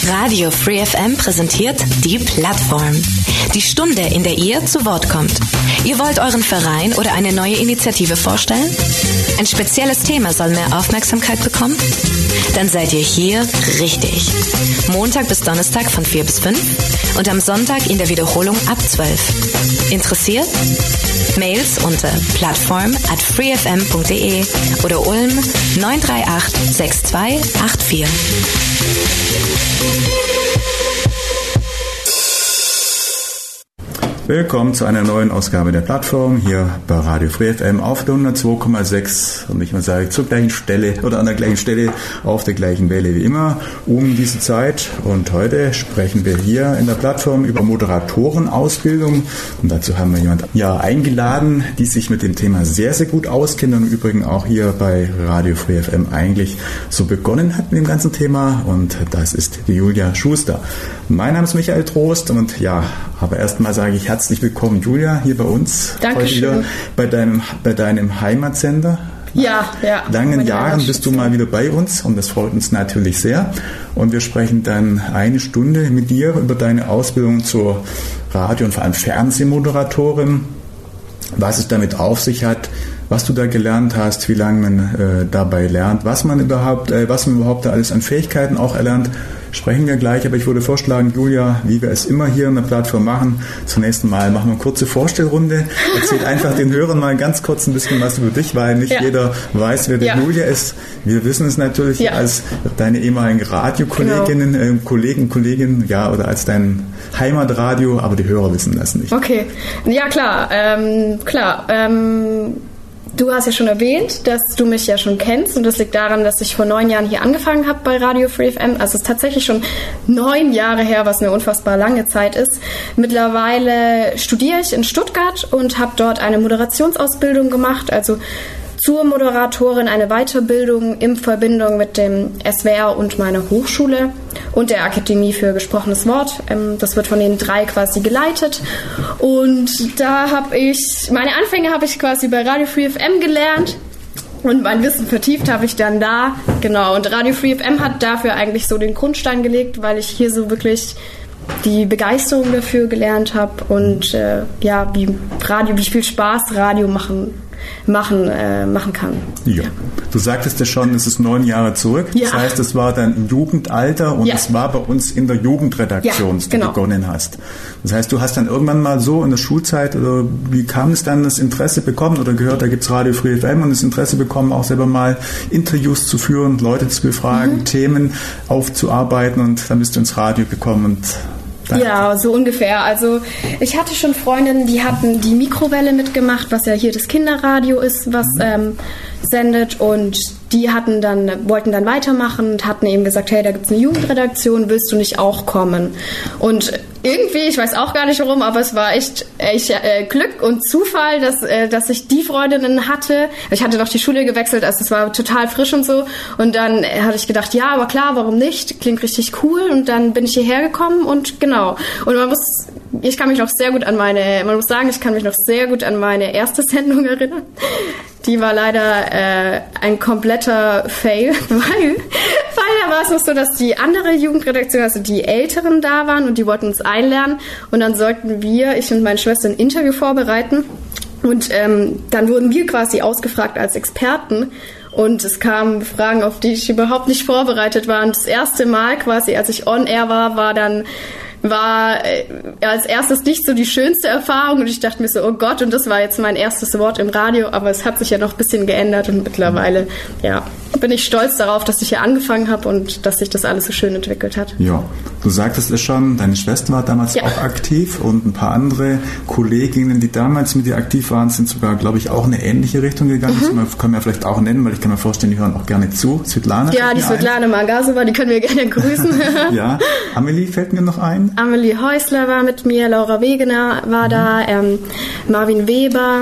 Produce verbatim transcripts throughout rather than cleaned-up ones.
Radio Free F M präsentiert die Plattform. Die Stunde, in der ihr zu Wort kommt. Ihr wollt euren Verein oder eine neue Initiative vorstellen? Ein spezielles Thema soll mehr Aufmerksamkeit bekommen? Dann seid ihr hier richtig. Montag bis Donnerstag von vier bis fünf und am Sonntag in der Wiederholung ab zwölf. Interessiert? Mails unter plattform at freefm punkt de oder Ulm neun drei acht sechs zwei acht vier. Willkommen zu einer neuen Ausgabe der Plattform hier bei Radio Free F M auf der hundertzwei Komma sechs und ich mal sage zur gleichen Stelle oder an der gleichen Stelle auf der gleichen Welle wie immer um diese Zeit. Und heute sprechen wir hier in der Plattform über Moderatorenausbildung und dazu haben wir jemanden ja, eingeladen, die sich mit dem Thema sehr, sehr gut auskennt und im Übrigen auch hier bei Radio Free F M eigentlich so begonnen hat mit dem ganzen Thema, und das ist die Julia Schuster. Mein Name ist Michael Trost und ja, aber erstmal sage ich herzlich willkommen, Julia, hier bei uns. Dankeschön. Heute wieder bei deinem, bei deinem Heimatsender. Ja, ja. Langen Jahren bist du mal wieder bei uns und das freut uns natürlich sehr. Und wir sprechen dann eine Stunde mit dir über deine Ausbildung zur Radio- und vor allem Fernsehmoderatorin, was es damit auf sich hat, was du da gelernt hast, wie lange man äh, dabei lernt, was man überhaupt, äh, was man überhaupt da alles an Fähigkeiten auch erlernt, sprechen wir gleich. Aber ich würde vorschlagen, Julia, wie wir es immer hier in der Plattform machen, zunächst einmal machen wir eine kurze Vorstellrunde. Erzähl einfach den Hörern mal ganz kurz ein bisschen was über dich, weil nicht ja. jeder weiß, wer die ja. Julia ist. Wir wissen es natürlich ja. als deine ehemaligen Radiokolleginnen, genau. äh, Kollegen, Kolleginnen, ja, oder als dein Heimatradio, aber die Hörer wissen das nicht. Okay, ja klar, ähm, klar. Ähm Du hast ja schon erwähnt, dass du mich ja schon kennst, und das liegt daran, dass ich vor neun Jahren hier angefangen habe bei Radio Free F M. Also es ist tatsächlich schon neun Jahre her, was eine unfassbar lange Zeit ist. Mittlerweile studiere ich in Stuttgart und habe dort eine Moderationsausbildung gemacht, also zur Moderatorin, eine Weiterbildung in Verbindung mit dem S W R und meiner Hochschule und der Akademie für gesprochenes Wort. Das wird von den drei quasi geleitet. Und da habe ich, meine Anfänge habe ich quasi bei Radio Free F M gelernt. Und mein Wissen vertieft habe ich dann da. Genau, und Radio Free F M hat dafür eigentlich so den Grundstein gelegt, weil ich hier so wirklich die Begeisterung dafür gelernt habe und äh, ja, wie Radio, wie viel Spaß Radio machen machen, äh, machen kann. Ja. Du sagtest ja schon, es ist neun Jahre zurück. Ja. Das heißt, es war dann im Jugendalter und ja. es war bei uns in der Jugendredaktion, ja, dass du genau. begonnen hast. Das heißt, du hast dann irgendwann mal so in der Schulzeit, oder wie kam es dann, das Interesse bekommen oder gehört, da gibt es Radio Free F M, und das Interesse bekommen, auch selber mal Interviews zu führen, Leute zu befragen, mhm. Themen aufzuarbeiten, und dann bist du ins Radio gekommen und ja, so ungefähr. Also ich hatte schon Freundinnen, die hatten die Mikrowelle mitgemacht, was ja hier das Kinderradio ist, was mhm. ähm, sendet, und die hatten dann, wollten dann weitermachen und hatten eben gesagt, hey, da gibt es eine Jugendredaktion, willst du nicht auch kommen? Und irgendwie, ich weiß auch gar nicht warum, aber es war echt, echt äh, Glück und Zufall, dass, äh, dass ich die Freundinnen hatte. Ich hatte noch die Schule gewechselt, also es war total frisch und so. Und dann äh, hatte ich gedacht, ja, aber klar, warum nicht? Klingt richtig cool. Und dann bin ich hierher gekommen und genau. Und man muss, ich kann mich noch sehr gut an meine, man muss sagen, ich kann mich noch sehr gut an meine erste Sendung erinnern. Die war leider äh, ein kompletter Fail, weil, weil da war es noch so, dass die andere Jugendredaktion, also die Älteren da waren und die wollten uns einlernen, und dann sollten wir, ich und meine Schwester, ein Interview vorbereiten, und ähm, dann wurden wir quasi ausgefragt als Experten. Und es kamen Fragen, auf die ich überhaupt nicht vorbereitet war. Und das erste Mal quasi, als ich on air war, war dann war äh, als erstes nicht so die schönste Erfahrung, und ich dachte mir so, oh Gott, und das war jetzt mein erstes Wort im Radio, aber es hat sich ja noch ein bisschen geändert, und mittlerweile ja, bin ich stolz darauf, dass ich hier angefangen habe und dass sich das alles so schön entwickelt hat. Ja, du sagtest es schon, deine Schwester war damals ja. auch aktiv, und ein paar andere Kolleginnen, die damals mit dir aktiv waren, sind sogar, glaube ich, auch in eine ähnliche Richtung gegangen. Mhm. Das können wir vielleicht auch nennen, weil ich kann mir vorstellen, die hören auch gerne zu. Svetlana. Ja, die Svetlana Margasova, die können wir gerne grüßen. Ja, Amelie fällt mir noch ein. Amelie Häusler war mit mir, Laura Wegener war mhm. da, ähm, Marvin Weber.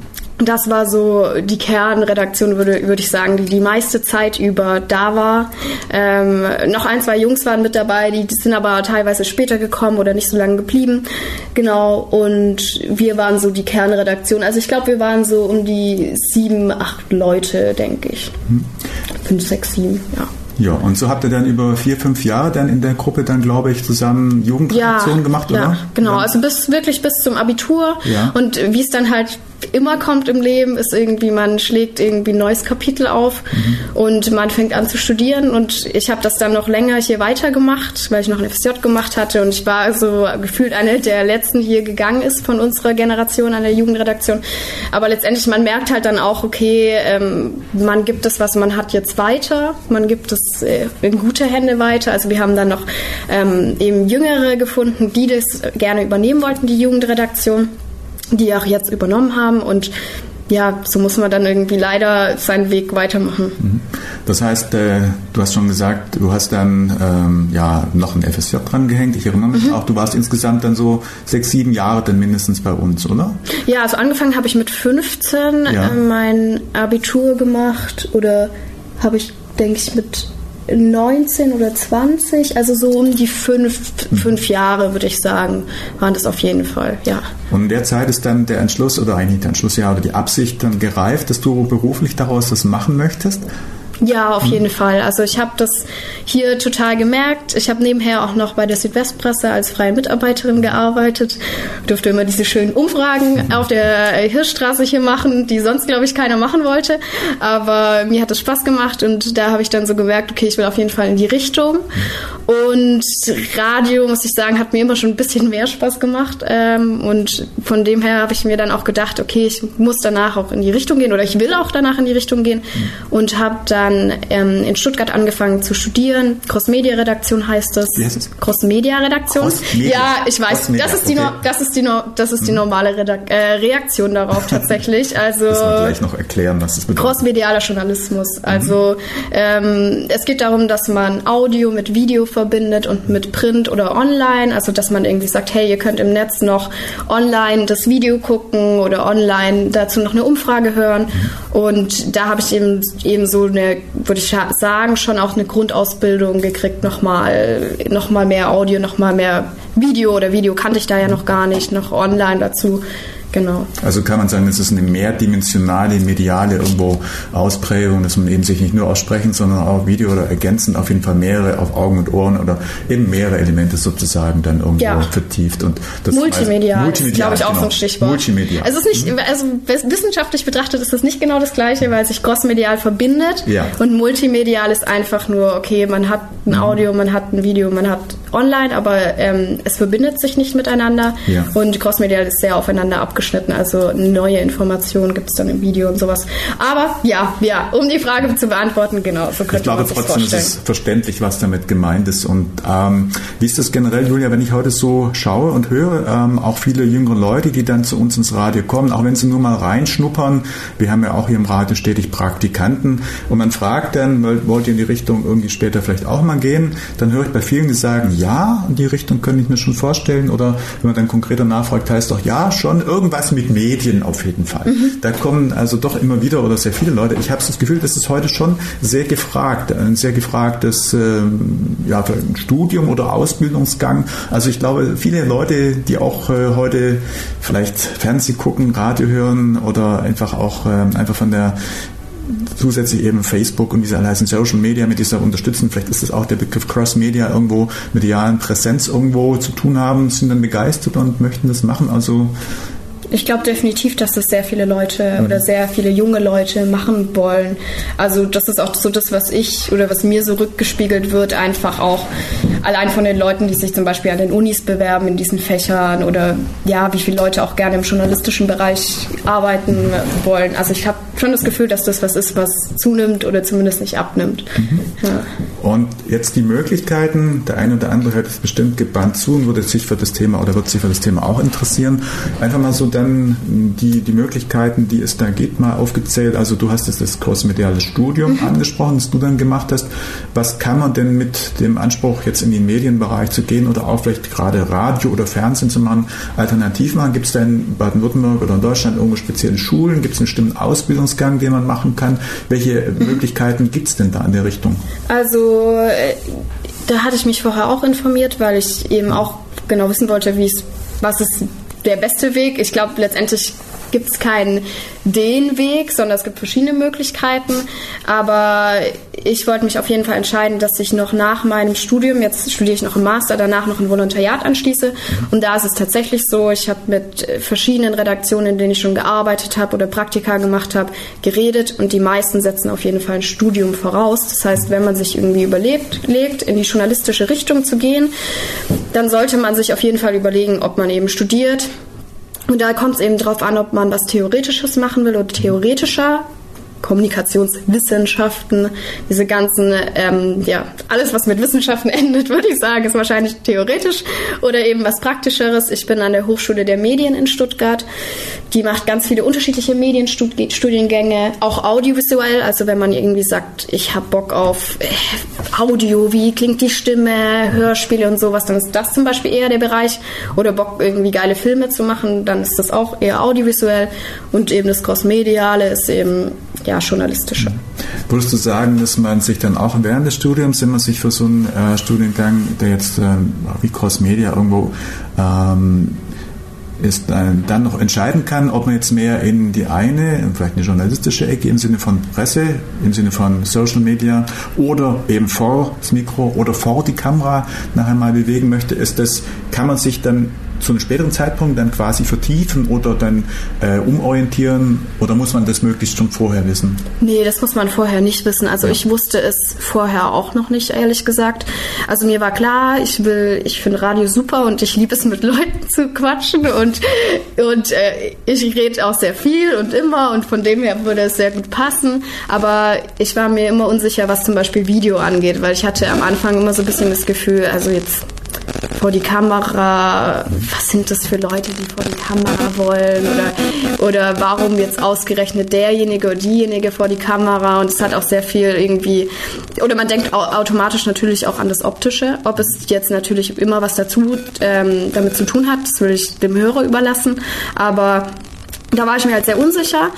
Das war so die Kernredaktion, würde, würde ich sagen, die die meiste Zeit über da war. Ähm, noch ein, zwei Jungs waren mit dabei, die, die sind aber teilweise später gekommen oder nicht so lange geblieben. Genau, und wir waren so die Kernredaktion. Also ich glaube, wir waren so um die sieben, acht Leute, denke ich. Mhm. Fünf, sechs, sieben, ja. Ja, und so habt ihr dann über vier, fünf Jahre dann in der Gruppe dann, glaube ich, zusammen Jugendredaktion ja, gemacht, oder? Ja, genau. Ja. Also bis wirklich bis zum Abitur. Ja. Und wie es dann halt immer kommt im Leben, ist irgendwie, man schlägt irgendwie ein neues Kapitel auf mhm. und man fängt an zu studieren. Und ich habe das dann noch länger hier weitergemacht, weil ich noch ein F S J gemacht hatte. Und ich war so gefühlt eine der letzten, die hier gegangen ist von unserer Generation an der Jugendredaktion. Aber letztendlich, man merkt halt dann auch, okay, ähm, man gibt das, was man hat, jetzt weiter. Man gibt es äh, in gute Hände weiter. Also wir haben dann noch ähm, eben Jüngere gefunden, die das gerne übernehmen wollten, die Jugendredaktion, die auch jetzt übernommen haben, und ja, so muss man dann irgendwie leider seinen Weg weitermachen. Das heißt, äh, du hast schon gesagt, du hast dann ähm, ja noch ein F S J dran gehängt. Ich erinnere mich mhm. auch, du warst insgesamt dann so sechs, sieben Jahre dann mindestens bei uns, oder? Ja, also angefangen habe ich mit fünfzehn ja. äh, mein Abitur gemacht, oder habe ich, denke ich, mit neunzehn oder zwanzig, also so um die fünf, fünf Jahre, würde ich sagen, waren das auf jeden Fall, ja. Und in der Zeit ist dann der Entschluss, oder eigentlich der Entschluss, ja, oder die Absicht dann gereift, dass du beruflich daraus das machen möchtest? Ja, auf jeden Fall. Also ich habe das hier total gemerkt. Ich habe nebenher auch noch bei der Südwestpresse als freie Mitarbeiterin gearbeitet. Durfte immer diese schönen Umfragen auf der Hirschstraße hier machen, die sonst, glaube ich, keiner machen wollte. Aber mir hat es Spaß gemacht, und da habe ich dann so gemerkt, okay, ich will auf jeden Fall in die Richtung. Und Radio, muss ich sagen, hat mir immer schon ein bisschen mehr Spaß gemacht. Und von dem her habe ich mir dann auch gedacht, okay, ich muss danach auch in die Richtung gehen, oder ich will auch danach in die Richtung gehen, und habe dann ähm, in Stuttgart angefangen zu studieren. Cross-Media-Redaktion heißt das. Wie heißt es? Cross-Media-Redaktion. Cross-Media. Ja, ich weiß. Cross-Media. Das ist die, Okay. no- das ist die, no- das ist die normale Redak- äh, Reaktion darauf tatsächlich. Also müssen wir gleich noch erklären, was das bedeutet. Cross-medialer Journalismus. Also ähm, es geht darum, dass man Audio mit Video verbindet und mit Print oder online. Also dass man irgendwie sagt, hey, ihr könnt im Netz noch online das Video gucken oder online dazu noch eine Umfrage hören. Und da habe ich eben, eben so eine, würde ich sagen, schon auch eine Grundausbildung gekriegt, nochmal noch mal mehr Audio, nochmal mehr Video, oder Video kannte ich da ja noch gar nicht, noch online dazu. Genau. Also kann man sagen, es ist eine mehrdimensionale, mediale irgendwo Ausprägung, dass man eben sich nicht nur aussprechen, sondern auch Video oder ergänzend auf jeden Fall mehrere auf Augen und Ohren oder eben mehrere Elemente sozusagen dann irgendwo ja. vertieft. Und das Multimedia, Multimedia ist, glaube ich, auch genau. so ein Stichwort. Multimedia. Also, es ist nicht, also wissenschaftlich betrachtet ist das nicht genau das Gleiche, weil sich crossmedial verbindet. Ja. Und multimedial ist einfach nur, okay, man hat ein Audio, man hat ein Video, man hat online, aber ähm, es verbindet sich nicht miteinander. Ja. Und crossmedial ist sehr aufeinander abgeschnitten. Also neue Informationen gibt es dann im Video und sowas. Aber ja, ja, um die Frage zu beantworten, genau, so könnte ich glaube man sich trotzdem vorstellen. ist es verständlich, was damit gemeint ist. Und ähm, wie ist das generell, Julia, wenn ich heute so schaue und höre, ähm, auch viele jüngere Leute, die dann zu uns ins Radio kommen, auch wenn sie nur mal reinschnuppern, wir haben ja auch hier im Radio stetig Praktikanten, und man fragt dann, wollt ihr in die Richtung irgendwie später vielleicht auch mal gehen, dann höre ich bei vielen, die sagen, ja, in die Richtung könnte ich mir schon vorstellen, oder wenn man dann konkreter nachfragt, heißt doch, ja, schon irgendwas mit Medien auf jeden Fall. Mhm. Da kommen also doch immer wieder oder sehr viele Leute. Ich habe das Gefühl, das ist heute schon sehr gefragt, ein sehr gefragtes ähm, ja, ein Studium oder Ausbildungsgang. Also ich glaube, viele Leute, die auch äh, heute vielleicht Fernseh gucken, Radio hören oder einfach auch ähm, einfach von der zusätzlich eben Facebook und diese alle heißen Social Media mit dieser Unterstützung, vielleicht ist das auch der Begriff Cross-Media, irgendwo medialen Präsenz irgendwo zu tun haben, sind dann begeistert und möchten das machen. Also ich glaube definitiv, dass das sehr viele Leute mhm. oder sehr viele junge Leute machen wollen. Also das ist auch so das, was ich oder was mir so rückgespiegelt wird, einfach auch allein von den Leuten, die sich zum Beispiel an den Unis bewerben in diesen Fächern, oder ja, wie viele Leute auch gerne im journalistischen Bereich arbeiten wollen. Also ich habe schon das Gefühl, dass das was ist, was zunimmt oder zumindest nicht abnimmt. Mhm. Ja. Und jetzt die Möglichkeiten, der eine oder andere hört es bestimmt gebannt zu und würde sich für das Thema oder wird sich für das Thema auch interessieren. Einfach mal so dann die, die Möglichkeiten, die es da gibt, mal aufgezählt. Also du hast jetzt das crossmediale Studium mhm. angesprochen, das du dann gemacht hast. Was kann man denn mit dem Anspruch, jetzt in den Medienbereich zu gehen oder auch vielleicht gerade Radio oder Fernsehen zu machen, alternativ machen? Gibt es da in Baden-Württemberg oder in Deutschland irgendwo spezielle Schulen? Gibt es einen bestimmten Ausbildungsgang, den man machen kann? Welche mhm. Möglichkeiten gibt es denn da in der Richtung? Also da hatte ich mich vorher auch informiert, weil ich eben auch genau wissen wollte, wie es, was ist der beste Weg. Ich glaube, letztendlich gibt es keinen den Weg, sondern es gibt verschiedene Möglichkeiten. Aber ich wollte mich auf jeden Fall entscheiden, dass ich noch nach meinem Studium, jetzt studiere ich noch im Master, danach noch ein Volontariat anschließe. Und da ist es tatsächlich so, ich habe mit verschiedenen Redaktionen, in denen ich schon gearbeitet habe oder Praktika gemacht habe, geredet und die meisten setzen auf jeden Fall ein Studium voraus. Das heißt, wenn man sich irgendwie überlegt, legt, in die journalistische Richtung zu gehen, dann sollte man sich auf jeden Fall überlegen, ob man eben studiert. Und da kommt es eben drauf an, ob man was Theoretisches machen will oder theoretischer. Kommunikationswissenschaften, diese ganzen, ähm, ja, alles, was mit Wissenschaften endet, würde ich sagen, ist wahrscheinlich theoretisch oder eben was Praktischeres. Ich bin an der Hochschule der Medien in Stuttgart. Die macht ganz viele unterschiedliche Medienstudiengänge, auch audiovisuell. Also wenn man irgendwie sagt, ich habe Bock auf äh, Audio, wie klingt die Stimme, Hörspiele und sowas, dann ist das zum Beispiel eher der Bereich. Oder Bock, irgendwie geile Filme zu machen, dann ist das auch eher audiovisuell. Und eben das Crossmediale ist eben ja, journalistische. Würdest du sagen, dass man sich dann auch während des Studiums, wenn man sich für so einen äh, Studiengang, der jetzt ähm, wie Crossmedia irgendwo ähm, ist, äh, dann noch entscheiden kann, ob man jetzt mehr in die eine, vielleicht eine journalistische Ecke im Sinne von Presse, im Sinne von Social Media oder eben vor das Mikro oder vor die Kamera nachher mal bewegen möchte? Ist das, kann man sich dann zu einem späteren Zeitpunkt dann quasi vertiefen oder dann äh, umorientieren oder muss man das möglichst schon vorher wissen? Nee, das muss man vorher nicht wissen. Also ja. Ich wusste es vorher auch noch nicht, ehrlich gesagt. Also mir war klar, ich will, ich finde Radio super und ich liebe es, mit Leuten zu quatschen und, und äh, ich rede auch sehr viel und immer und von dem her würde es sehr gut passen. Aber ich war mir immer unsicher, was zum Beispiel Video angeht, weil ich hatte am Anfang immer so ein bisschen das Gefühl, also jetzt vor die Kamera, was sind das für Leute, die vor die Kamera wollen oder, oder warum jetzt ausgerechnet derjenige oder diejenige vor die Kamera und es hat auch sehr viel irgendwie, oder man denkt automatisch natürlich auch an das Optische, ob es jetzt natürlich immer was dazu ähm, damit zu tun hat, das will ich dem Hörer überlassen, aber da war ich mir halt sehr unsicher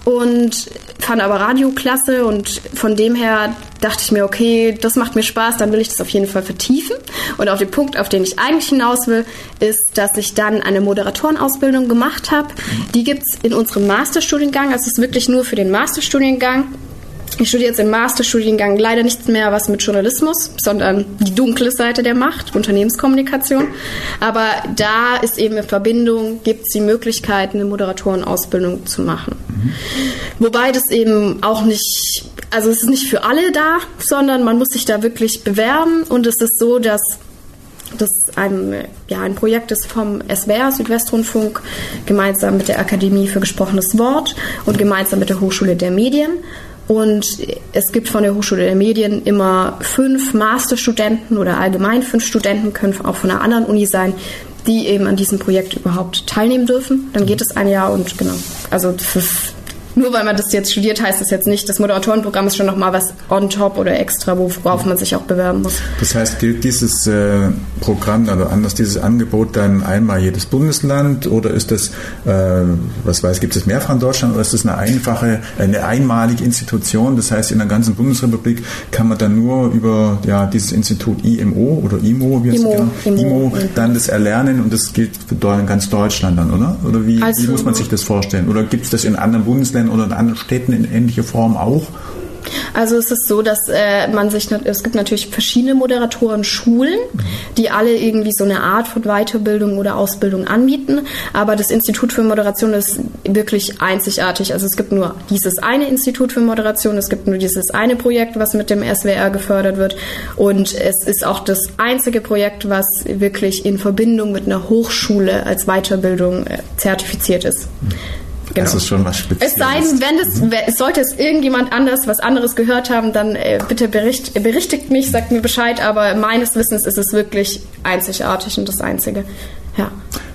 und fand aber Radio klasse und von dem her dachte ich mir, okay, das macht mir Spaß, dann will ich das auf jeden Fall vertiefen. Und auf den Punkt, auf den ich eigentlich hinaus will, ist, dass ich dann eine Moderatorenausbildung gemacht habe. Die gibt es in unserem Masterstudiengang, also es ist wirklich nur für den Masterstudiengang. Ich studiere jetzt im Masterstudiengang leider nichts mehr was mit Journalismus, sondern die dunkle Seite der Macht, Unternehmenskommunikation. Aber da ist eben in Verbindung, gibt es die Möglichkeit, eine Moderatorenausbildung zu machen. Mhm. Wobei das eben auch nicht, also es ist nicht für alle da, sondern man muss sich da wirklich bewerben und es ist so, dass das ein, ja, ein Projekt ist vom S W R, Südwestrundfunk, gemeinsam mit der Akademie für gesprochenes Wort und gemeinsam mit der Hochschule der Medien. Und es gibt von der Hochschule der Medien immer fünf Masterstudenten oder allgemein fünf Studenten, können auch von einer anderen Uni sein, die eben an diesem Projekt überhaupt teilnehmen dürfen. Dann geht es ein Jahr und genau, also das ist, nur weil man das jetzt studiert, heißt das jetzt nicht, das Moderatorenprogramm ist schon nochmal was on top oder extra, worauf man sich auch bewerben muss. Das heißt, gilt dieses äh, Programm oder anders dieses Angebot dann einmal jedes Bundesland oder ist das, äh, was weiß, gibt es mehrfach in Deutschland oder ist das eine einfache, eine einmalige Institution? Das heißt, in der ganzen Bundesrepublik kann man dann nur über ja, dieses Institut I M O oder I M O, wie heißt I M O, das genau? I M O, I M O dann das erlernen und das gilt für ganz Deutschland dann, oder? Oder wie, also, wie muss man sich das vorstellen? Oder gibt es das in anderen Bundesländern oder in anderen Städten in ähnlicher Form auch? Also es ist so, dass äh, man sich, es gibt natürlich verschiedene Moderatoren-Schulen, die alle irgendwie so eine Art von Weiterbildung oder Ausbildung anbieten, aber das Institut für Moderation ist wirklich einzigartig. Also es gibt nur dieses eine Institut für Moderation, es gibt nur dieses eine Projekt, was mit dem S W R gefördert wird und es ist auch das einzige Projekt, was wirklich in Verbindung mit einer Hochschule als Weiterbildung äh, zertifiziert ist. Genau. Das ist schon was Spezielles. Es sei denn, wenn es, mhm. sollte es irgendjemand anders was anderes gehört haben, dann äh, bitte bericht, berichtigt mich, sagt mir Bescheid, aber meines Wissens ist es wirklich einzigartig und das Einzige. Ja.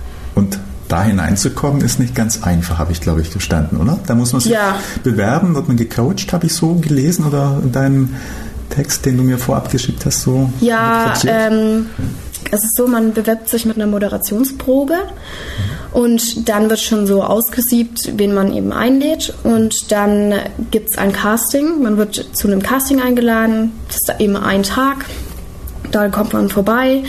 Und da hineinzukommen ist nicht ganz einfach, habe ich, glaube ich, verstanden, oder? Da muss man sich ja. bewerben, wird man gecoacht, habe ich so gelesen, oder in deinem Text, den du mir vorab geschickt hast, so? Ja, ähm, es ist so, man bewirbt sich mit einer Moderationsprobe. Und dann wird schon so ausgesiebt, wen man eben einlädt. Und dann gibt es ein Casting. Man wird zu einem Casting eingeladen. Das ist eben ein Tag. Da kommt man vorbei.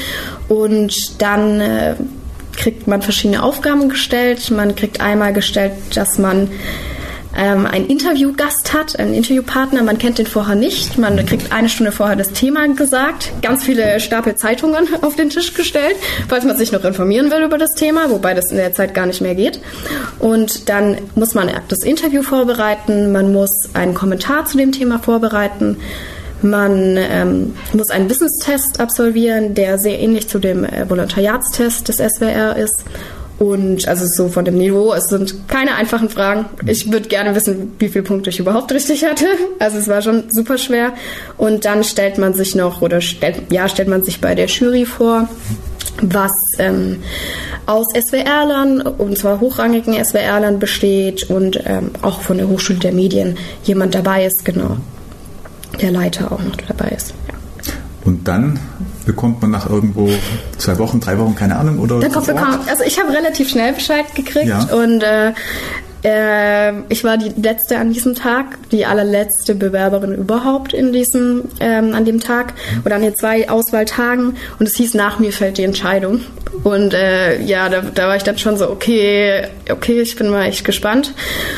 Und dann äh, kriegt man verschiedene Aufgaben gestellt. Man kriegt einmal gestellt, dass man ähm, einen Interviewgast hat, einen Interviewpartner. Man kennt den vorher nicht. Man kriegt eine Stunde vorher das Thema gesagt, ganz viele Stapel Zeitungen auf den Tisch gestellt, falls man sich noch informieren will über das Thema, wobei das in der Zeit gar nicht mehr geht. Und dann muss man das Interview vorbereiten, man muss einen Kommentar zu dem Thema vorbereiten, man ähm, muss einen Wissenstest absolvieren, der sehr ähnlich zu dem äh, Volontariatstest des S W R ist. Und also so von dem Niveau, es sind keine einfachen Fragen. Ich würde gerne wissen, wie viele Punkte ich überhaupt richtig hatte. Also es war schon super schwer. Und dann stellt man sich noch, oder stellt, ja, stellt man sich bei der Jury vor, was ähm, aus S W R-Lern, und zwar hochrangigen S W R-Lern besteht und ähm, auch von der Hochschule der Medien jemand dabei ist, genau. Der Leiter auch noch dabei ist, ja. Und dann bekommt man nach irgendwo zwei Wochen, drei Wochen, keine Ahnung, oder? Dann kommt bekam, also ich habe relativ schnell Bescheid gekriegt, ja. Und äh, äh, ich war die letzte an diesem Tag, die allerletzte Bewerberin überhaupt in diesem, ähm, an dem Tag oder an den zwei Auswahltagen, und es hieß, nach mir fällt die Entscheidung. Und äh, ja, da, da war ich dann schon so, okay, okay, ich bin mal echt gespannt.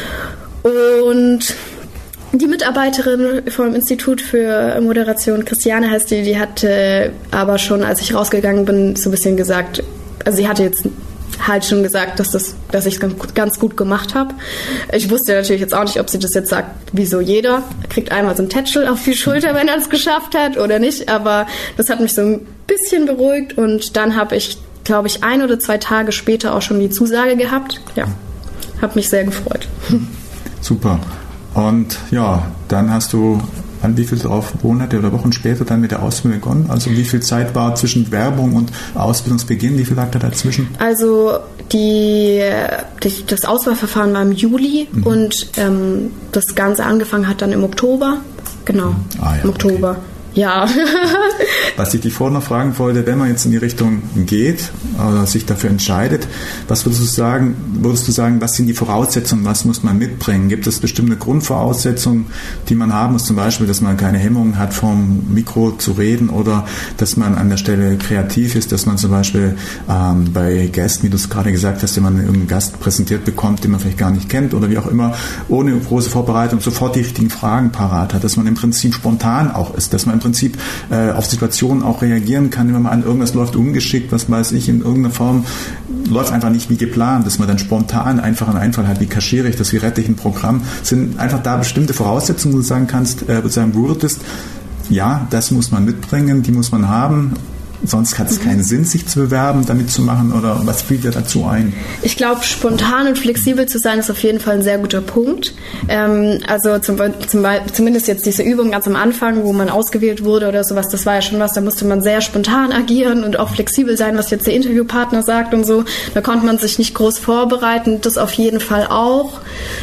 Und die Mitarbeiterin vom Institut für Moderation, Christiane heißt die, die hatte aber schon, als ich rausgegangen bin, so ein bisschen gesagt, also sie hatte jetzt halt schon gesagt, dass, das, dass ich es ganz gut gemacht habe. Ich wusste natürlich jetzt auch nicht, ob sie das jetzt sagt, wie so jeder. Kriegt einmal so ein Tätschel auf die Schulter, wenn er es geschafft hat oder nicht, aber das hat mich so ein bisschen beruhigt, und dann habe ich, glaube ich, ein oder zwei Tage später auch schon die Zusage gehabt. Ja, habe mich sehr gefreut. Super. Und ja, dann hast du, an wie viele Monate oder Wochen später dann mit der Ausbildung begonnen? Also wie viel Zeit war zwischen Werbung und Ausbildungsbeginn? Wie viel lag da dazwischen? Also die, die das Auswahlverfahren war im Juli, mhm. und ähm, das Ganze angefangen hat dann im Oktober. Genau, ah, ja, im Oktober. Okay. Ja. Was ich dich vorhin noch fragen wollte, wenn man jetzt in die Richtung geht oder sich dafür entscheidet, was würdest du sagen, würdest du sagen, was sind die Voraussetzungen, was muss man mitbringen? Gibt es bestimmte Grundvoraussetzungen, die man haben muss, zum Beispiel, dass man keine Hemmungen hat, vom Mikro zu reden, oder dass man an der Stelle kreativ ist, dass man zum Beispiel ähm, bei Gästen, wie du es gerade gesagt hast, wenn man irgendeinen Gast präsentiert bekommt, den man vielleicht gar nicht kennt oder wie auch immer, ohne große Vorbereitung sofort die richtigen Fragen parat hat, dass man im Prinzip spontan auch ist, dass man im Prinzip äh, auf Situationen auch reagieren kann, wenn man an irgendwas läuft ungeschickt, was weiß ich, in irgendeiner Form läuft einfach nicht wie geplant, dass man dann spontan einfach einen Einfall hat, wie kaschiere ich das, wie rette ich ein Programm, sind einfach da bestimmte Voraussetzungen, wo du sagen kannst, äh, wo du sagen würdest, ja, das muss man mitbringen, die muss man haben, sonst hat es mhm. keinen Sinn, sich zu bewerben, damit zu machen, oder was fiel dir dazu ein? Ich glaube, spontan und flexibel zu sein, ist auf jeden Fall ein sehr guter Punkt. Ähm, also zum, zum, zumindest jetzt diese Übung ganz am Anfang, wo man ausgewählt wurde oder sowas, das war ja schon was, da musste man sehr spontan agieren und auch flexibel sein, was jetzt der Interviewpartner sagt und so. Da konnte man sich nicht groß vorbereiten, das auf jeden Fall auch.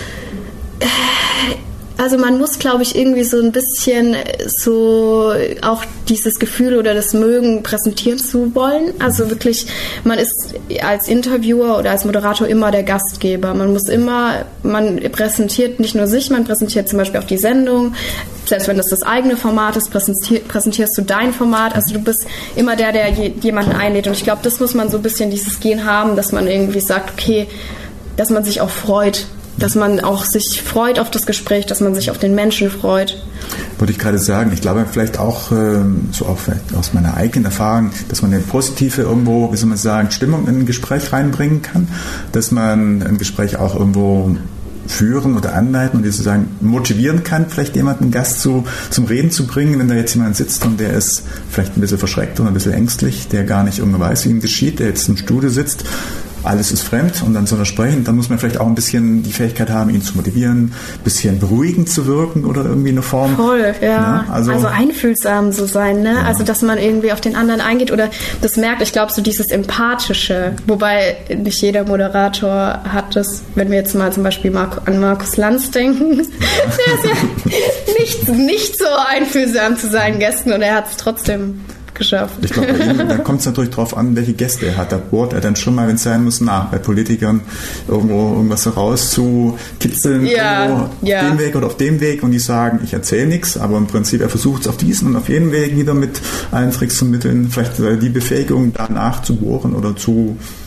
Also man muss, glaube ich, irgendwie so ein bisschen so auch dieses Gefühl oder das Mögen präsentieren zu wollen. Also wirklich, man ist als Interviewer oder als Moderator immer der Gastgeber. Man muss immer, man präsentiert nicht nur sich, man präsentiert zum Beispiel auch die Sendung. Selbst wenn das das eigene Format ist, präsentier, präsentierst du dein Format. Also du bist immer der, der jemanden einlädt. Und ich glaube, das muss man so ein bisschen dieses Gen haben, dass man irgendwie sagt, okay, dass man sich auch freut. Dass man auch sich freut auf das Gespräch, dass man sich auf den Menschen freut. Wollte ich gerade sagen, ich glaube vielleicht auch, so auch vielleicht aus meiner eigenen Erfahrung, dass man eine positive irgendwo, wie soll man sagen, Stimmung in ein Gespräch reinbringen kann, dass man ein Gespräch auch irgendwo führen oder anleiten und sozusagen motivieren kann, vielleicht jemanden, einen Gast zu, zum Reden zu bringen, wenn da jetzt jemand sitzt und der ist vielleicht ein bisschen verschreckt oder ein bisschen ängstlich, der gar nicht irgendwie weiß, wie ihm geschieht, der jetzt im Studio sitzt. Alles ist fremd und dann soll er sprechen. Dann muss man vielleicht auch ein bisschen die Fähigkeit haben, ihn zu motivieren, ein bisschen beruhigend zu wirken oder irgendwie eine Form. Voll, ja. ja also, also einfühlsam so sein, ne? Ja. Also, dass man irgendwie auf den anderen eingeht oder das merkt, ich glaube, so dieses Empathische. Wobei nicht jeder Moderator hat das, wenn wir jetzt mal zum Beispiel an Markus Lanz denken, der ist ja nicht, nicht so einfühlsam zu seinen Gästen und er hat es trotzdem geschafft. Ich glaube, bei ihm, da kommt es natürlich drauf an, welche Gäste er hat. Da bohrt er dann schon mal, wenn es sein muss, nach. Bei Politikern irgendwo irgendwas herauszukitzeln, ja, auf ja. dem Weg oder auf dem Weg, und die sagen, ich erzähle nichts, aber im Prinzip, er versucht es auf diesen und auf jedem Weg wieder mit allen Tricks und Mitteln, vielleicht die Befähigung danach zu bohren oder zu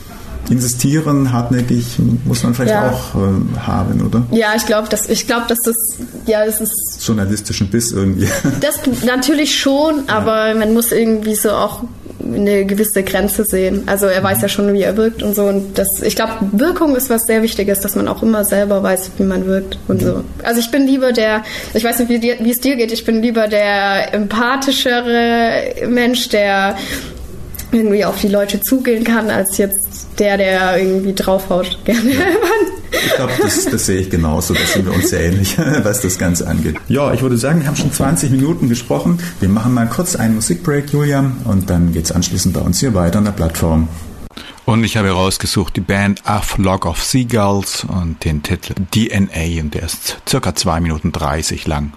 insistieren, hartnäckig, muss man vielleicht ja. auch äh, haben, oder? Ja, ich glaube, dass ich glaube, dass das ja, das ist journalistischen Biss irgendwie. Das natürlich schon, aber ja. man muss irgendwie so auch eine gewisse Grenze sehen. Also er weiß ja schon, wie er wirkt und so. Und das, ich glaube, Wirkung ist was sehr Wichtiges, dass man auch immer selber weiß, wie man wirkt und mhm. so. Also ich bin lieber der, ich weiß nicht, wie, dir, wie es dir geht, ich bin lieber der empathischere Mensch, der irgendwie auf die Leute zugehen kann, als jetzt der, der irgendwie draufhaut gerne. Ja. Ich glaube, das, das sehe ich genauso. Da sind wir uns sehr ähnlich, was das Ganze angeht. Ja, ich würde sagen, wir haben schon zwanzig Minuten gesprochen. Wir machen mal kurz einen Musikbreak, Julia, und dann geht es anschließend bei uns hier weiter an der Plattform. Und ich habe herausgesucht die Band A Flock of Seagulls und den Titel D N A, und der ist circa zwei Minuten dreißig lang.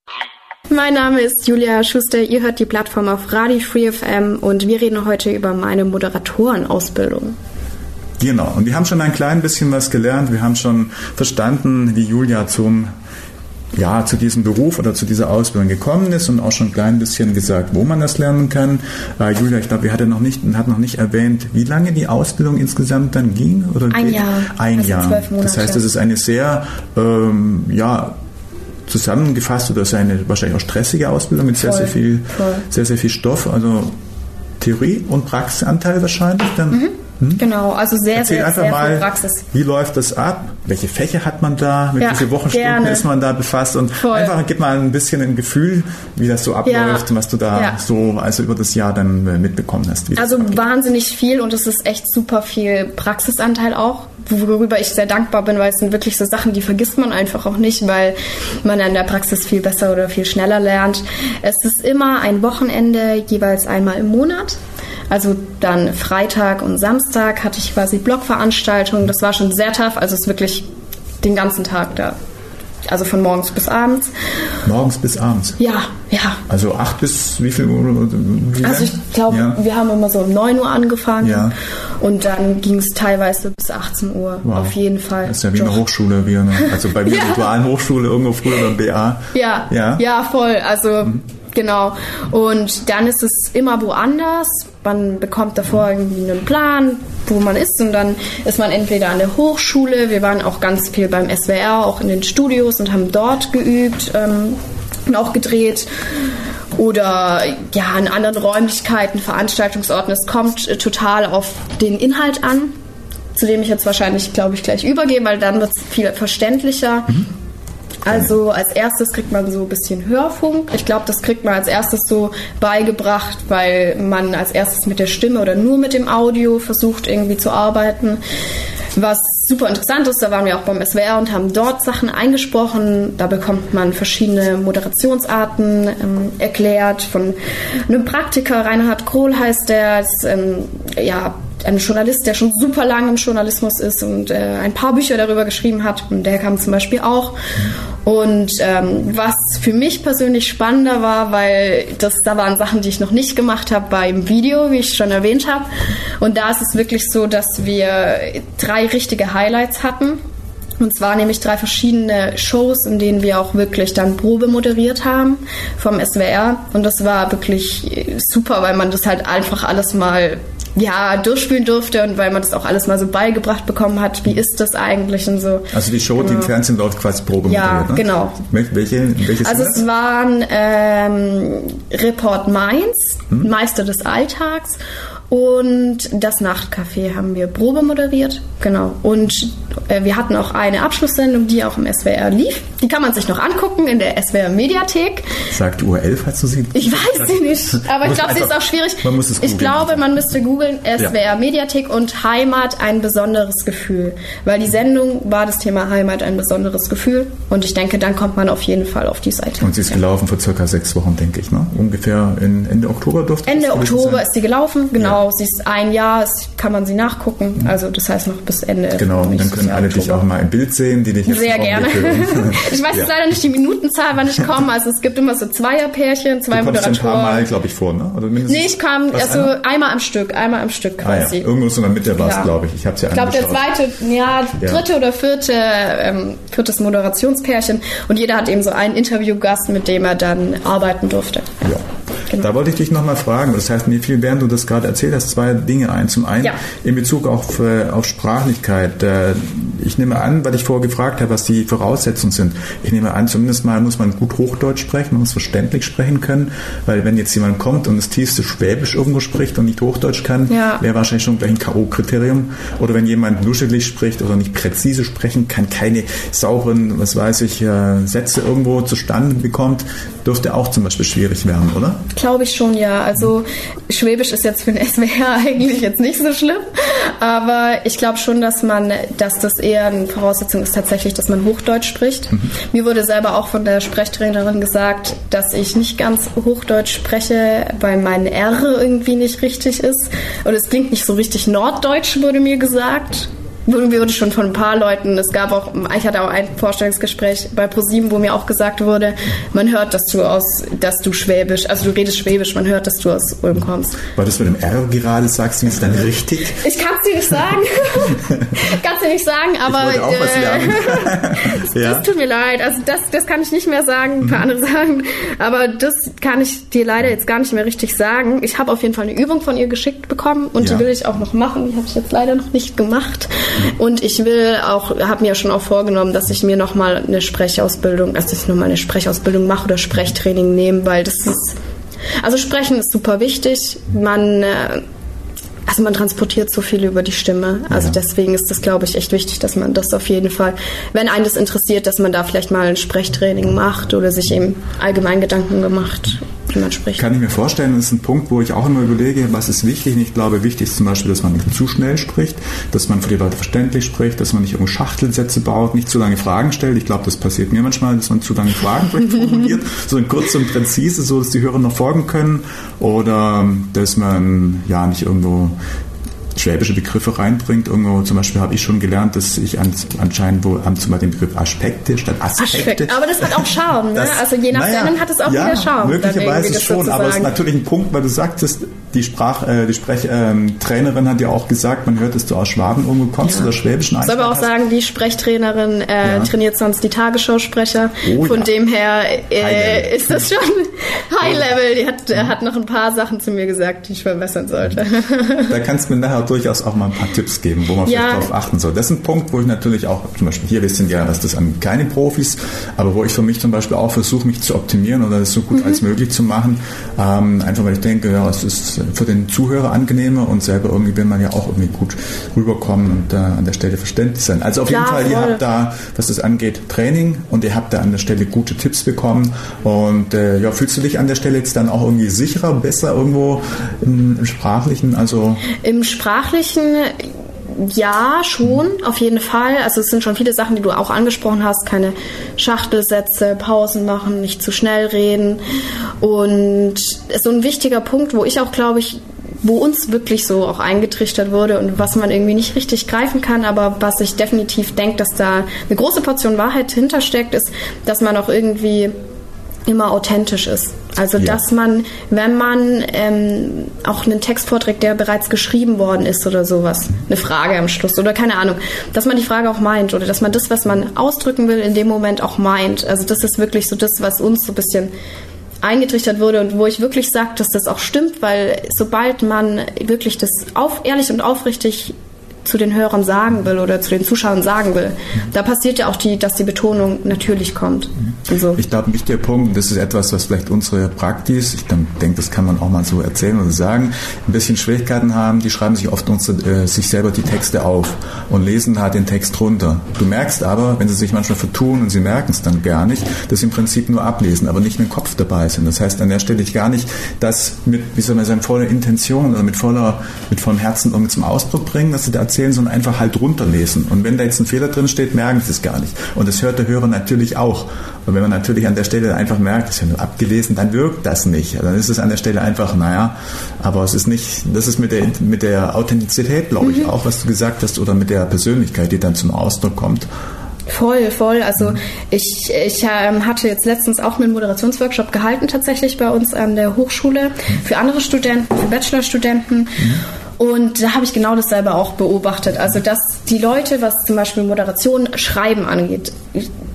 Mein Name ist Julia Schuster, ihr hört die Plattform auf Radio Free F M und wir reden heute über meine Moderatorenausbildung. Genau, und wir haben schon ein klein bisschen was gelernt, wir haben schon verstanden, wie Julia zum, ja, zu diesem Beruf oder zu dieser Ausbildung gekommen ist und auch schon ein klein bisschen gesagt, wo man das lernen kann. Äh, Julia, ich glaube, wir hatten noch nicht, hat noch nicht erwähnt, wie lange die Ausbildung insgesamt dann ging? Oder ein geht? Jahr. Ein also Jahr. Zwölf Monate. Das heißt, das ist eine sehr, ähm, ja, zusammengefasst oder ist eine wahrscheinlich auch stressige Ausbildung mit sehr, voll, sehr viel, voll. sehr, sehr viel Stoff. Also Theorie und Praxisanteil wahrscheinlich dann. Mhm. Hm? Genau, also sehr, Erzähl sehr, einfach sehr mal, viel Praxis. Wie läuft das ab? Welche Fächer hat man da? Mit ja, wie vielen Wochenstunden gerne. Ist man da befasst? Und voll. Einfach gib mal ein bisschen ein Gefühl, wie das so abläuft, ja. was du da ja. so also über das Jahr dann mitbekommen hast. Also wahnsinnig viel und es ist echt super viel Praxisanteil auch, worüber ich sehr dankbar bin, weil es sind wirklich so Sachen, die vergisst man einfach auch nicht, weil man in der Praxis viel besser oder viel schneller lernt. Es ist immer ein Wochenende, jeweils einmal im Monat. Also dann Freitag und Samstag hatte ich quasi Blockveranstaltungen. Das war schon sehr tough. Also es ist wirklich den ganzen Tag da. Also von morgens bis abends. Morgens bis abends? Ja, ja. Also acht bis wie viel Uhr? Wie also ich glaube, ja. wir haben immer so um neun Uhr angefangen. Ja. Und dann ging es teilweise bis achtzehn Uhr. Wow. Auf jeden Fall. Das ist ja wie eine Hochschule. Wie eine, also bei mir ja. eine dualen Hochschule, irgendwo früher beim B A. Ja, ja, ja voll. Also... Mhm. Genau. Und dann ist es immer woanders. Man bekommt davor irgendwie einen Plan, wo man ist. Und dann ist man entweder an der Hochschule. Wir waren auch ganz viel beim S W R, auch in den Studios und haben dort geübt ähm, und auch gedreht. Oder ja, in anderen Räumlichkeiten, Veranstaltungsorten. Es kommt äh, total auf den Inhalt an, zu dem ich jetzt wahrscheinlich, glaube ich, gleich übergehe, weil dann wird es viel verständlicher. Mhm. Also als erstes kriegt man so ein bisschen Hörfunk. Ich glaube, das kriegt man als erstes so beigebracht, weil man als erstes mit der Stimme oder nur mit dem Audio versucht irgendwie zu arbeiten. Was super interessant ist, da waren wir auch beim S W R und haben dort Sachen eingesprochen. Da bekommt man verschiedene Moderationsarten ähm, erklärt von einem Praktiker, Reinhard Krohl heißt der, ist ähm, ja ein Journalist, der schon super lange im Journalismus ist und äh, ein paar Bücher darüber geschrieben hat. Und der kam zum Beispiel auch. Und ähm, was für mich persönlich spannender war, weil das da waren Sachen, die ich noch nicht gemacht habe beim Video, wie ich schon erwähnt habe. Und da ist es wirklich so, dass wir drei richtige Highlights hatten. Und zwar nämlich drei verschiedene Shows, in denen wir auch wirklich dann Probe moderiert haben vom S W R. Und das war wirklich super, weil man das halt einfach alles mal ja, durchspielen durfte und weil man das auch alles mal so beigebracht bekommen hat, wie ist das eigentlich und so. Also die Show, genau. die im Fernsehen läuft, quasi Probe ja, moderiert, ne? Genau. Welche, welche also es waren ähm, Report Mainz, hm? Meister des Alltags und das Nachtcafé haben wir Probe moderiert, genau. Und äh, wir hatten auch eine Abschlusssendung, die auch im S W R lief. Die kann man sich noch angucken in der S W R-Mediathek. Sagt Uhr elf, hast du sie? Ich weiß sie nicht, aber ich glaube, sie ist auch schwierig. Man muss es ich glaube, man müsste googeln, S W R-Mediathek ja. und Heimat, ein besonderes Gefühl. Weil die Sendung war das Thema Heimat, ein besonderes Gefühl. Und ich denke, dann kommt man auf jeden Fall auf die Seite. Und sie ist ja. gelaufen vor circa sechs Wochen, denke ich, ne? Ungefähr in Ende Oktober durfte Ende das Oktober sein. Ist sie gelaufen, genau. Ja. Sie ist ein Jahr, das kann man sie nachgucken. Also das heißt noch bis Ende. Genau, und dann können alle Oktober. Dich auch mal im Bild sehen, die dich jetzt sehr gerne. Ich weiß ja. jetzt leider nicht die Minutenzahl, wann ich komme. Also es gibt immer so Zweierpärchen, zwei du Moderatoren. Du ein paar Mal, glaube ich, vor, ne? Oder mindestens nee, ich kam also einer? einmal am Stück, einmal am Stück quasi. Ah, ja. Irgendwo so in der Mitte war es, ja. glaube ich. Ich habe es ja angeschaut. Ich glaube, der zweite, ja, dritte ja. oder vierte, ähm, viertes Moderationspärchen. Und jeder hat eben so einen Interviewgast, mit dem er dann arbeiten durfte. Ja. Genau. Da wollte ich dich nochmal fragen. Das heißt, mir fiel, während du das gerade erzählt hast, zwei Dinge ein. Zum einen ja. in Bezug auf, äh, auf Sprachlichkeit. Äh, ich nehme an, weil ich vorher gefragt habe, was die Voraussetzungen sind. Ich nehme an, zumindest mal muss man gut Hochdeutsch sprechen, man muss verständlich sprechen können, weil wenn jetzt jemand kommt und das tiefste Schwäbisch irgendwo spricht und nicht Hochdeutsch kann, ja. wäre wahrscheinlich schon gleich ein K O-Kriterium. Oder wenn jemand nuschelig spricht oder nicht präzise sprechen kann, keine sauberen, was weiß ich, äh, Sätze irgendwo zustande bekommt, dürfte auch zum Beispiel schwierig werden, oder? Glaube ich schon, ja. Also Schwäbisch ist jetzt für den S W R eigentlich jetzt nicht so schlimm, aber ich glaube schon, dass man, dass das eher eine Voraussetzung ist tatsächlich, dass man Hochdeutsch spricht. Mhm. Mir wurde selber auch von der Sprechtrainerin gesagt, dass ich nicht ganz Hochdeutsch spreche, weil mein R irgendwie nicht richtig ist. Und es klingt nicht so richtig norddeutsch, wurde mir gesagt. Mir wurde schon von ein paar Leuten, es gab auch, ich hatte auch ein Vorstellungsgespräch bei ProSieben, wo mir auch gesagt wurde, man hört, dass du aus, dass du Schwäbisch, also du redest Schwäbisch, man hört, dass du aus Ulm kommst. Weil du es mit dem R gerade sagst, ist dann richtig? Ich kann es dir nicht sagen. Kannst dir nicht sagen, aber... Ich wollte auch was lernen. das, ja. das tut mir leid. Also das, das kann ich nicht mehr sagen, ein paar andere sagen. Aber das kann ich dir leider jetzt gar nicht mehr richtig sagen. Ich habe auf jeden Fall eine Übung von ihr geschickt bekommen und ja. die will ich auch noch machen. Die habe ich jetzt leider noch nicht gemacht. Und ich will auch, habe mir ja schon auch vorgenommen, dass ich mir nochmal eine Sprechausbildung, also dass ich nochmal eine Sprechausbildung mache oder Sprechtraining nehme, weil das ist, also Sprechen ist super wichtig. Man, also man transportiert so viel über die Stimme. Also ja. deswegen ist das, glaube ich, echt wichtig, dass man das auf jeden Fall, wenn einen das interessiert, dass man da vielleicht mal ein Sprechtraining macht oder sich eben allgemein Gedanken gemacht, wie man spricht. Kann ich mir vorstellen, das ist ein Punkt, wo ich auch immer überlege, was ist wichtig. Und ich glaube, wichtig ist zum Beispiel, dass man nicht zu schnell spricht, dass man für die Leute verständlich spricht, dass man nicht irgendwo Schachtelsätze baut, nicht zu lange Fragen stellt. Ich glaube, das passiert mir manchmal, dass man zu lange Fragen formuliert, sondern kurz und präzise, so dass die Hörer noch folgen können. Oder dass man ja nicht irgendwo schwäbische Begriffe reinbringt. Irgendwo zum Beispiel habe ich schon gelernt, dass ich anscheinend wohl zum Beispiel den Begriff Aspekte statt Aspekte. Aspekt. Aber das hat auch Charme, ne? Also je nach naja, Sendung hat es auch ja, wieder Charme. Möglicherweise schon, aber es ist natürlich ein Punkt, weil du sagtest, die Sprach, äh, die Sprechtrainerin äh, hat ja auch gesagt, man hört, dass du aus Schwaben irgendwo kommst ja. oder schwäbischen Einschlag. Ich soll aber auch hast. sagen, die Sprechtrainerin äh, ja. trainiert sonst die Tagesschausprecher. Oh, Von ja. dem her äh, ist das schon High Level. Die hat, äh, hat noch ein paar Sachen zu mir gesagt, die ich verbessern sollte. Da kannst du mir nachher durchaus auch mal ein paar Tipps geben, wo man ja. vielleicht darauf achten soll. Das ist ein Punkt, wo ich natürlich auch, zum Beispiel hier, wir sind ja, was das an keine Profis, aber wo ich für mich zum Beispiel auch versuche, mich zu optimieren oder das so gut mhm. als möglich zu machen. Ähm, einfach weil ich denke, ja, es ist für den Zuhörer angenehmer und selber irgendwie will man ja auch irgendwie gut rüberkommen und äh, an der Stelle verständlich sein. Also auf Klar, jeden Fall, ihr voll. habt da, was das angeht, Training und ihr habt da an der Stelle gute Tipps bekommen und äh, ja, fühlst du dich an der Stelle jetzt dann auch irgendwie sicherer, besser irgendwo im, im Sprachlichen? Also Im Sprachlichen ja, schon, auf jeden Fall. Also es sind schon viele Sachen, die du auch angesprochen hast. Keine Schachtelsätze, Pausen machen, nicht zu schnell reden. Und so ein wichtiger Punkt, wo ich auch, glaube ich, wo uns wirklich so auch eingetrichtert wurde und was man irgendwie nicht richtig greifen kann, aber was ich definitiv denke, dass da eine große Portion Wahrheit hintersteckt, ist, dass man auch irgendwie immer authentisch ist. Also ja. dass man, wenn man ähm, auch einen Text vorträgt, der bereits geschrieben worden ist oder sowas, eine Frage am Schluss oder keine Ahnung, dass man die Frage auch meint oder dass man das, was man ausdrücken will, in dem Moment auch meint. Also das ist wirklich so das, was uns so ein bisschen eingetrichtert wurde und wo ich wirklich sage, dass das auch stimmt, weil sobald man wirklich das auf, ehrlich und aufrichtig zu den Hörern sagen will oder zu den Zuschauern sagen will, da passiert ja auch, die, dass die Betonung natürlich kommt. Also. Ich glaube, ein wichtiger Punkt, das ist etwas, was vielleicht unsere Praktis, ich denke, das kann man auch mal so erzählen oder sagen, ein bisschen Schwierigkeiten haben, die schreiben sich oft unsere, äh, sich selber die Texte auf und lesen halt den Text runter. Du merkst aber, wenn sie sich manchmal vertun und sie merken es dann gar nicht, dass sie im Prinzip nur ablesen, aber nicht mit dem Kopf dabei sind. Das heißt, an der Stelle ich gar nicht das mit, wie soll man sagen, voller Intention oder mit voller, mit vollem Herzen irgendwie zum Ausdruck bringen, dass sie da erzählen, sondern einfach halt runterlesen. Und wenn da jetzt ein Fehler drin steht, merken sie es gar nicht. Und das hört der Hörer natürlich auch. Und wenn man natürlich an der Stelle einfach merkt, das ist ja nur abgelesen, dann wirkt das nicht. Dann ist es an der Stelle einfach, naja, aber es ist nicht, das ist mit der, mit der Authentizität, glaube ich, mhm. auch, was du gesagt hast, oder mit der Persönlichkeit, die dann zum Ausdruck kommt. Voll, voll. Also ich, ich ähm, hatte jetzt letztens auch einen Moderationsworkshop gehalten, tatsächlich bei uns an der Hochschule, für andere Studenten, für Bachelorstudenten. Mhm. Und da habe ich genau dasselbe auch beobachtet. Also dass die Leute, was zum Beispiel Moderation, Schreiben angeht,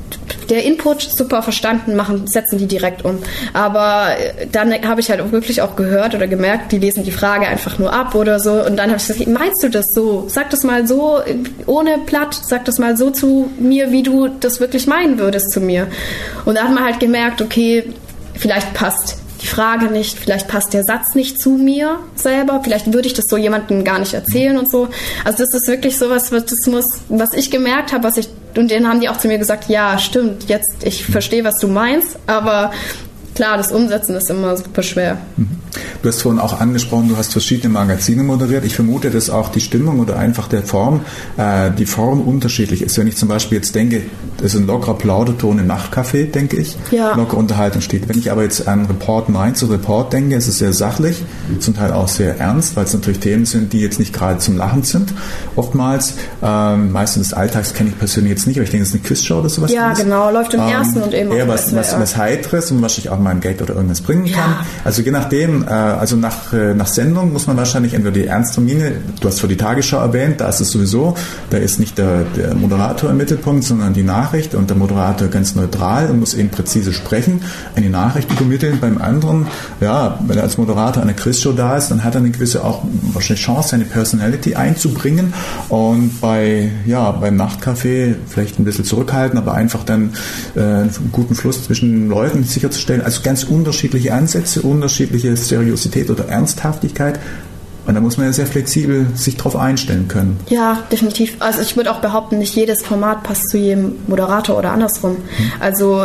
der Input super verstanden, machen, setzen die direkt um. Aber dann habe ich halt auch wirklich auch gehört oder gemerkt, die lesen die Frage einfach nur ab oder so. Und dann habe ich gesagt, meinst du das so? Sag das mal so, ohne platt, sag das mal so zu mir, wie du das wirklich meinen würdest zu mir. Und da hat man halt gemerkt, okay, vielleicht passt die Frage nicht, vielleicht passt der Satz nicht zu mir selber, vielleicht würde ich das so jemandem gar nicht erzählen und so. Also das ist wirklich sowas, was, das muss, was ich gemerkt habe, was ich, und denen haben die auch zu mir gesagt, ja, stimmt, jetzt, ich verstehe, was du meinst, aber klar, das Umsetzen ist immer super schwer. Du hast vorhin auch angesprochen, du hast verschiedene Magazine moderiert. Ich vermute, dass auch die Stimmung oder einfach der Form, äh, die Form unterschiedlich ist. Wenn ich zum Beispiel jetzt denke, das ist ein lockerer Plauderton im Nachtcafé, denke ich, ja. Lockere Unterhaltung steht. Wenn ich aber jetzt an Report Mainz oder Report denke, ist es sehr sachlich, zum Teil auch sehr ernst, weil es natürlich Themen sind, die jetzt nicht gerade zum Lachen sind. Oftmals, ähm, meistens des Alltags kenne ich persönlich jetzt nicht, aber ich denke, es ist eine Quizshow oder sowas. Ja, genau, läuft im ähm, ersten und eben eher was, was, was Heiteres und was ich auch mal einen Gag oder irgendwas bringen kann. Ja. Also je nachdem, äh, also nach, äh, nach Sendung muss man wahrscheinlich entweder die Ernsttermine, du hast vor die Tagesschau erwähnt, da ist es sowieso, da ist nicht der, der Moderator im Mittelpunkt, sondern die Nachricht und der Moderator ganz neutral und muss eben präzise sprechen, eine Nachricht übermitteln. Beim anderen, ja, wenn er als Moderator einer Quizshow da ist, dann hat er eine gewisse auch wahrscheinlich Chance, seine Personality einzubringen und bei, ja, beim Nachtcafé vielleicht ein bisschen zurückhalten, aber einfach dann äh, einen guten Fluss zwischen den Leuten sicherzustellen. Also ganz unterschiedliche Ansätze, unterschiedliche Seriosität oder Ernsthaftigkeit. Und da muss man ja sehr flexibel sich drauf einstellen können. Ja, definitiv. Also ich würde auch behaupten, nicht jedes Format passt zu jedem Moderator oder andersrum. Hm. Also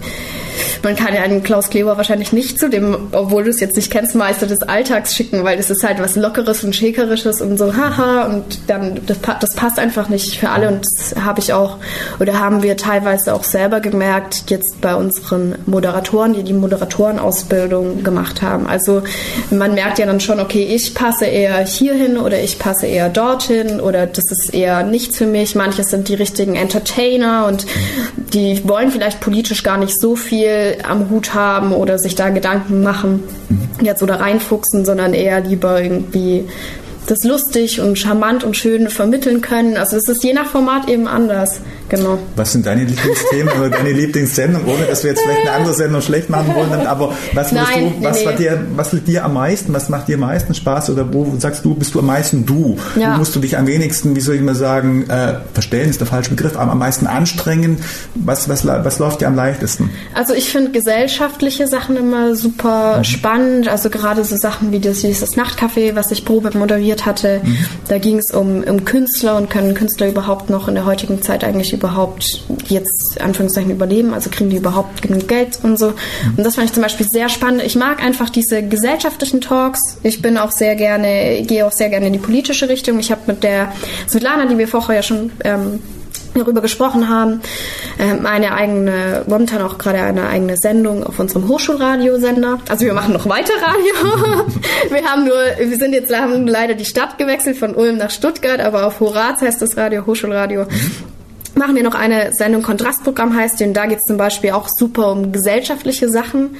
man kann ja einen Klaus Kleber wahrscheinlich nicht zu dem, obwohl du es jetzt nicht kennst, Meister des Alltags schicken, weil das ist halt was Lockeres und Schäkerisches und so, haha, und dann, das, das passt einfach nicht für alle und das habe ich auch, oder haben wir teilweise auch selber gemerkt, jetzt bei unseren Moderatoren, die die Moderatorenausbildung gemacht haben. Also man merkt ja dann schon, okay, ich passe eher hierhin oder ich passe eher dorthin oder das ist eher nichts für mich. Manche sind die richtigen Entertainer und die wollen vielleicht politisch gar nicht so viel am Hut haben oder sich da Gedanken machen, mhm. jetzt oder reinfuchsen, sondern eher lieber irgendwie das lustig und charmant und schön vermitteln können. Also es ist je nach Format eben anders. Genau. Was sind deine Lieblingsthemen oder deine Lieblingssendung, ohne dass wir jetzt vielleicht eine andere Sendung schlecht machen wollen, aber was, Nein, du, was, nee, war nee. dir, was liegt dir am meisten, was macht dir am meisten Spaß oder wo sagst du, bist du am meisten du? Ja. Wo musst du dich am wenigsten, wie soll ich mal sagen, äh, verstellen ist der falsche Begriff, aber am meisten anstrengen? Was, was, was läuft dir am leichtesten? Also ich finde gesellschaftliche Sachen immer super mhm. spannend, also gerade so Sachen wie das, dieses Nachtcafé, was ich Probe moderiert hatte, mhm. da ging es um, um Künstler und können Künstler überhaupt noch in der heutigen Zeit eigentlich überhaupt jetzt Anführungszeichen überleben, also kriegen die überhaupt genug Geld und so. Und das fand ich zum Beispiel sehr spannend. Ich mag einfach diese gesellschaftlichen Talks. Ich bin auch sehr gerne, gehe auch sehr gerne in die politische Richtung. Ich habe mit der Svetlana, die wir vorher ja schon ähm, darüber gesprochen haben, ähm, eine eigene, momentan auch gerade eine eigene Sendung auf unserem Hochschulradiosender. Also wir machen noch weiter Radio. wir haben nur, wir sind jetzt haben leider die Stadt gewechselt von Ulm nach Stuttgart, aber auf Horaz heißt das Radio, Hochschulradio. Machen wir noch eine Sendung, Kontrastprogramm heißt die, und da geht es zum Beispiel auch super um gesellschaftliche Sachen.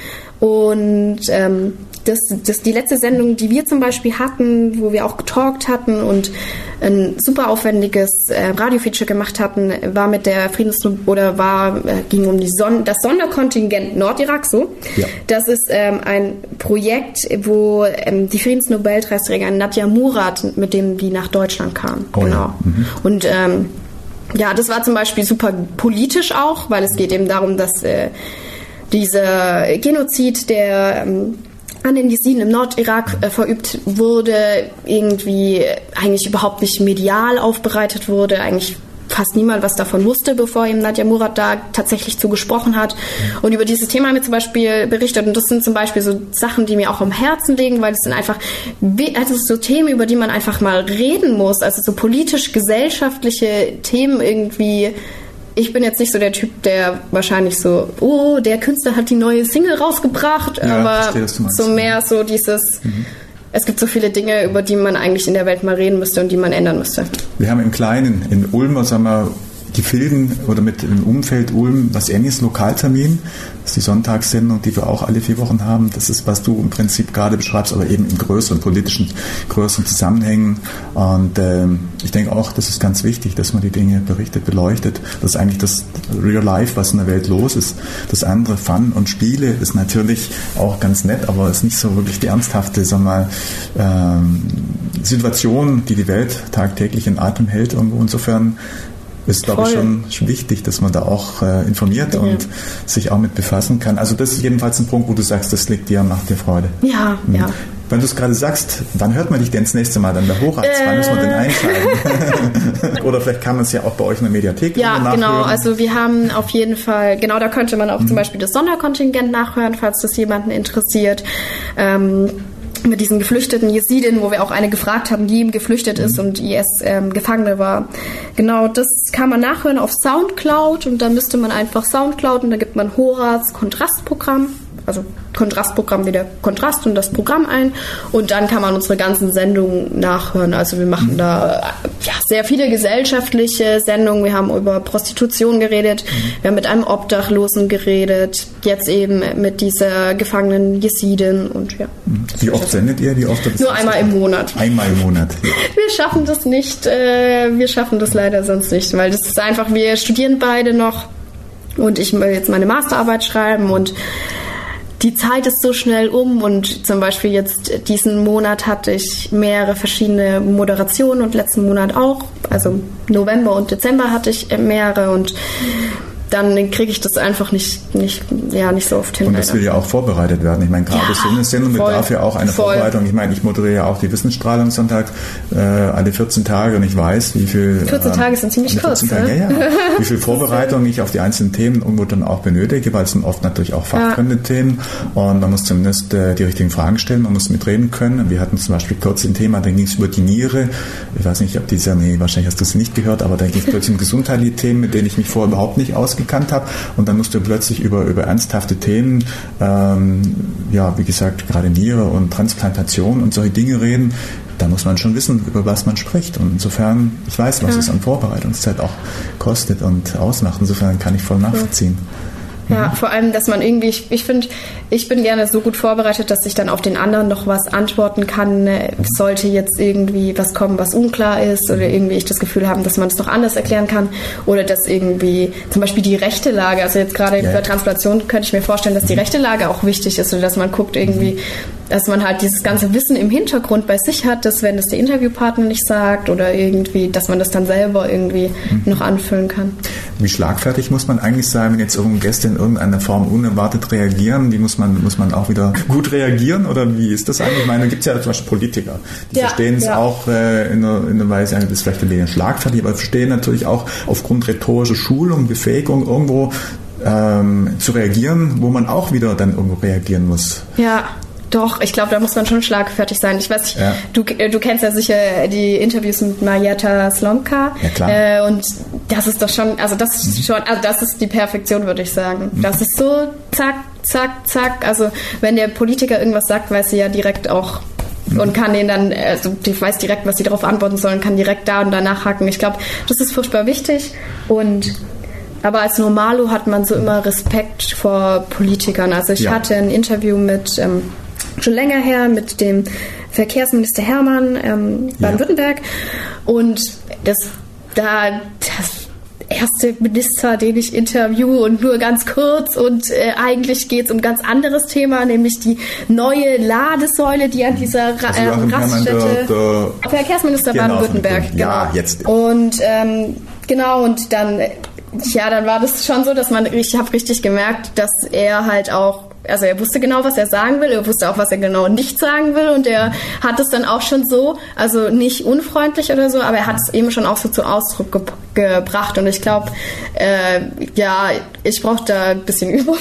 Und ähm, das, das die letzte Sendung, die wir zum Beispiel hatten, wo wir auch getalkt hatten und ein super aufwendiges äh, Radiofeature gemacht hatten, war mit der Friedens- oder war äh, ging um die Son- das Sonderkontingent Nordirak. So, ja. Das ist ähm, ein Projekt, wo ähm, die Friedensnobelpreisträgerin Nadja Murad, mit dem die nach Deutschland kam. Oh, genau. Ja. Mhm. Und ähm, ja, das war zum Beispiel super politisch auch, weil es geht eben darum, dass äh, dieser Genozid, der ähm, an den Jesiden im Nordirak äh, verübt wurde, irgendwie eigentlich überhaupt nicht medial aufbereitet wurde, eigentlich fast niemand was davon wusste, bevor ihm Nadja Murad da tatsächlich zu gesprochen hat. Und über dieses Thema haben wir zum Beispiel berichtet. Und das sind zum Beispiel so Sachen, die mir auch am Herzen liegen, weil das sind einfach also so Themen, über die man einfach mal reden muss. Also so politisch-gesellschaftliche Themen irgendwie. Ich bin jetzt nicht so der Typ, der wahrscheinlich so, oh, der Künstler hat die neue Single rausgebracht, ja, aber verstehe, so mehr so dieses... Mhm. Es gibt so viele Dinge, über die man eigentlich in der Welt mal reden müsste und die man ändern müsste. Wir haben im Kleinen, in Ulm, sagen wir, die Filden oder mit dem Umfeld Ulm was ähnliches, Lokaltermin. Das ist die Sonntagssendung, die wir auch alle vier Wochen haben. Das ist, was du im Prinzip gerade beschreibst, aber eben in größeren politischen, größeren Zusammenhängen. Und ähm, ich denke auch, das ist ganz wichtig, dass man die Dinge berichtet, beleuchtet. Das ist eigentlich das Real Life, was in der Welt los ist. Das andere, Fun und Spiele, ist natürlich auch ganz nett, aber ist nicht so wirklich die ernsthafte, sagen wir mal, ähm, Situation, die die Welt tagtäglich in Atem hält. Irgendwo. Insofern ist, glaube ich, schon wichtig, dass man da auch äh, informiert ja. und sich auch mit befassen kann. Also das ist jedenfalls ein Punkt, wo du sagst, das liegt dir, macht dir Freude. Ja, mhm. ja. Wenn du es gerade sagst, wann hört man dich denn das nächste Mal dann bei Hochreits? Äh, wann müssen wir denn einschalten? Oder vielleicht kann man es ja auch bei euch in der Mediathek ja, nachhören. Ja, genau. Also wir haben auf jeden Fall, genau, da könnte man auch mhm. zum Beispiel das Sonderkontingent nachhören, falls das jemanden interessiert. Ähm, mit diesen geflüchteten Jesiden, wo wir auch eine gefragt haben, die ihm geflüchtet ist und I S-Gefangene ähm, war. Genau, das kann man nachhören auf Soundcloud und da müsste man einfach Soundcloud und da gibt man Horaz Kontrastprogramm, also Kontrastprogramm wie der Kontrast und das Programm ein und dann kann man unsere ganzen Sendungen nachhören. Also wir machen da ja, sehr viele gesellschaftliche Sendungen. Wir haben über Prostitution geredet, mhm. wir haben mit einem Obdachlosen geredet, jetzt eben mit dieser gefangenen Jesidin und ja. Wie oft sendet ihr? Wie oft Nur einmal im Monat. Einmal im Monat. Ja. Wir schaffen das nicht, äh, wir schaffen das leider sonst nicht, weil das ist einfach, wir studieren beide noch und ich will jetzt meine Masterarbeit schreiben und die Zeit ist so schnell um und zum Beispiel jetzt diesen Monat hatte ich mehrere verschiedene Moderationen und letzten Monat auch. Also November und Dezember hatte ich mehrere und dann kriege ich das einfach nicht, nicht, ja, nicht so oft hin. Und das will ja auch vorbereitet werden. Ich meine, gerade ja, so eine Sendung bedarf ja auch eine voll. Vorbereitung. Ich meine, ich moderiere ja auch die Wissensstrahlungssonntag äh, alle vierzehn Tage und ich weiß, wie viel... vierzehn äh, Tage sind ziemlich kurz, ne? Tage, ja, ja. Wie viel Vorbereitung ich auf die einzelnen Themen irgendwo dann auch benötige, weil es sind oft natürlich auch fachfremde ja. Themen und man muss zumindest äh, die richtigen Fragen stellen, man muss mitreden können. Wir hatten zum Beispiel kurz ein Thema, da ging es über die Niere. Ich weiß nicht, ob dieser, nee, wahrscheinlich hast du es nicht gehört, aber da ging es plötzlich um gesundheitliche Themen, mit denen ich mich vorher überhaupt nicht ausgekannt habe und dann musst du plötzlich über, über ernsthafte Themen, ähm, ja, wie gesagt, gerade Niere und Transplantation und solche Dinge reden. Da muss man schon wissen, über was man spricht. Und insofern, ich weiß, was ja. es an Vorbereitungszeit auch kostet und ausmacht. Insofern kann ich voll nachvollziehen. Ja, vor allem, dass man irgendwie, ich, ich finde, ich bin gerne so gut vorbereitet, dass ich dann auf den anderen noch was antworten kann. Sollte jetzt irgendwie was kommen, was unklar ist oder irgendwie ich das Gefühl haben, dass man es noch anders erklären kann oder dass irgendwie zum Beispiel die rechte Lage, also jetzt gerade yeah. bei Transplantation könnte ich mir vorstellen, dass die rechte Lage auch wichtig ist oder dass man guckt irgendwie, dass man halt dieses ganze Wissen im Hintergrund bei sich hat, dass wenn das der Interviewpartner nicht sagt oder irgendwie, dass man das dann selber irgendwie mhm. noch anfüllen kann. Wie schlagfertig muss man eigentlich sein, wenn jetzt irgendein Gäste in irgendeiner Form unerwartet reagieren? Wie muss man, muss man auch wieder gut reagieren oder wie ist das eigentlich? Ich meine, da gibt es ja zum Beispiel Politiker, die ja, verstehen es ja. auch äh, in, einer, in einer Weise, das ist vielleicht ein bisschen schlagfertig, aber verstehen natürlich auch aufgrund rhetorischer Schulung, Befähigung irgendwo ähm, zu reagieren, wo man auch wieder dann irgendwo reagieren muss. Ja. Doch, ich glaube, da muss man schon schlagfertig sein. Ich weiß nicht, ja. du, du kennst ja sicher die Interviews mit Marjeta Slomka. Ja, klar. Äh, und das ist doch schon, also das ist mhm. schon, also das ist die Perfektion, würde ich sagen. Mhm. Das ist so zack, zack, zack. Also wenn der Politiker irgendwas sagt, weiß sie ja direkt auch mhm. und kann den dann, also die weiß direkt, was sie darauf antworten sollen, kann direkt da und da nachhaken. Ich glaube, das ist furchtbar wichtig und aber als Normalo hat man so immer Respekt vor Politikern. Also ich ja. hatte ein Interview mit ähm, schon länger her mit dem Verkehrsminister Hermann ähm, Baden-Württemberg ja. und das da das erste Minister, den ich interviewe und nur ganz kurz und äh, eigentlich geht es um ein ganz anderes Thema, nämlich die neue Ladesäule, die an dieser Ra- also ähm, Raststätte der, der Verkehrsminister genau, Baden-Württemberg ja, genau. jetzt und ähm, genau und dann ja, dann war das schon so, dass man, ich habe richtig gemerkt, dass er halt auch, also er wusste genau, was er sagen will, er wusste auch, was er genau nicht sagen will und er hat es dann auch schon so, also nicht unfreundlich oder so, aber er hat es eben schon auch so zu Ausdruck ge- gebracht und ich glaube, äh, ja, ich brauche da ein bisschen Übung,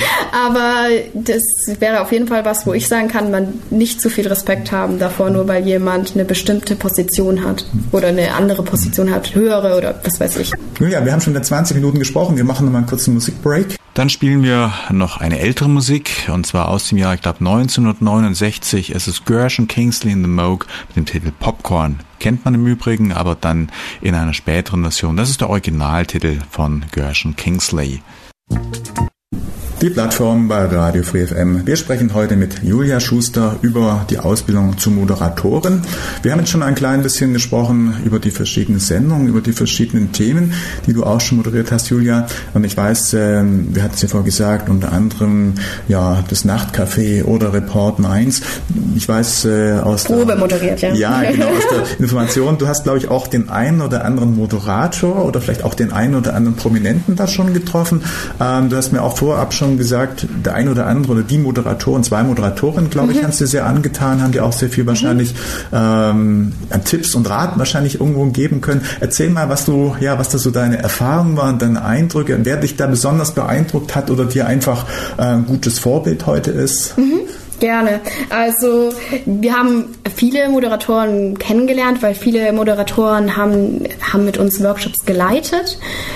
aber das wäre auf jeden Fall was, wo ich sagen kann, man nicht zu viel Respekt haben davor, nur weil jemand eine bestimmte Position hat oder eine andere Position hat, höhere oder was weiß ich. Ja, wir haben schon in zwanzig Minuten gesprochen, wir machen nochmal einen kurzen Musikbreak. Dann spielen wir noch eine ältere Musik, und zwar aus dem Jahr, ich glaube, neunzehnhundertneunundsechzig. Es ist Gershon Kingsley and the Moog mit dem Titel Popcorn. Kennt man im Übrigen, aber dann in einer späteren Version. Das ist der Originaltitel von Gershon Kingsley. Die Plattform bei Radio Free F M. Wir sprechen heute mit Julia Schuster über die Ausbildung zur Moderatorin. Wir haben jetzt schon ein klein bisschen gesprochen über die verschiedenen Sendungen, über die verschiedenen Themen, die du auch schon moderiert hast, Julia. Und ich weiß, äh, wir hatten es ja vorher gesagt, unter anderem ja das Nachtcafé oder Report Mainz. Ich weiß äh, aus Probe der, moderiert, ja. Ja, genau, aus der Information. Du hast, glaube ich, auch den einen oder anderen Moderator oder vielleicht auch den einen oder anderen Prominenten da schon getroffen. Ähm, du hast mir auch vorab schon gesagt, der ein oder andere oder die Moderatoren, zwei Moderatoren, glaube ich, mhm. haben sie sehr angetan, haben dir auch sehr viel wahrscheinlich ähm, an Tipps und Rat wahrscheinlich irgendwo geben können. Erzähl mal, was du, ja, was da so deine Erfahrungen waren, deine Eindrücke, wer dich da besonders beeindruckt hat oder dir einfach äh, ein gutes Vorbild heute ist. Mhm. Gerne. Also wir haben viele Moderatoren kennengelernt, weil viele Moderatoren haben, haben mit uns Workshops geleitet,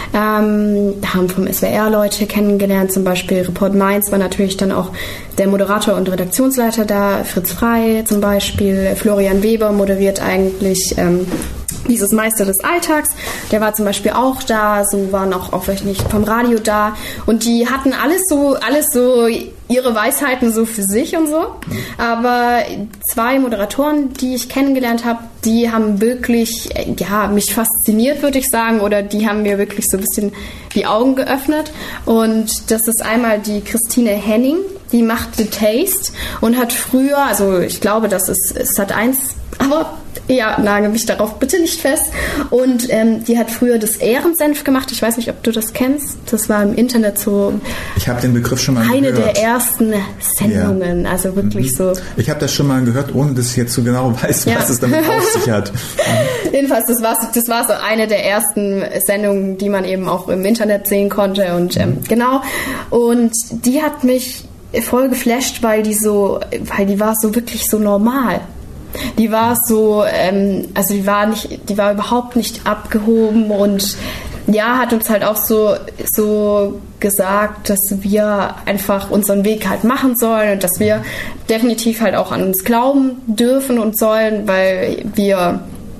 ähm, haben vom S W R Leute kennengelernt, zum Beispiel Report Mainz war natürlich dann auch der Moderator und Redaktionsleiter da, Fritz Frey zum Beispiel, Florian Weber moderiert eigentlich ähm, dieses Meister des Alltags, der war zum Beispiel auch da, so waren auch, auch vielleicht nicht vom Radio da und die hatten alles so, alles so ihre Weisheiten so für sich und so, aber zwei Moderatoren, die ich kennengelernt habe, die haben wirklich, ja, mich fasziniert, würde ich sagen, oder die haben mir wirklich so ein bisschen die Augen geöffnet und das ist einmal die Christine Henning, die macht The Taste und hat früher, also ich glaube, das ist Sat eins, aber ja, nagel mich darauf bitte nicht fest. Und ähm, die hat früher das Ehrensenf gemacht. Ich weiß nicht, ob du das kennst. Das war im Internet so. Ich habe den Begriff schon mal eine gehört. Der ersten Sendungen. Ja. Also wirklich mhm. so. Ich habe das schon mal gehört, ohne dass ich jetzt so genau weiß, ja. was es damit auf sich hat. Mhm. Jedenfalls, das war, das war so eine der ersten Sendungen, die man eben auch im Internet sehen konnte. Und ähm, genau. Und die hat mich voll geflasht, weil die so, weil die war so wirklich so normal. Die war so, ähm, also die war nicht, die war überhaupt nicht abgehoben und ja, hat uns halt auch so, so gesagt, dass wir einfach unseren Weg halt machen sollen und dass wir definitiv halt auch an uns glauben dürfen und sollen, weil wir,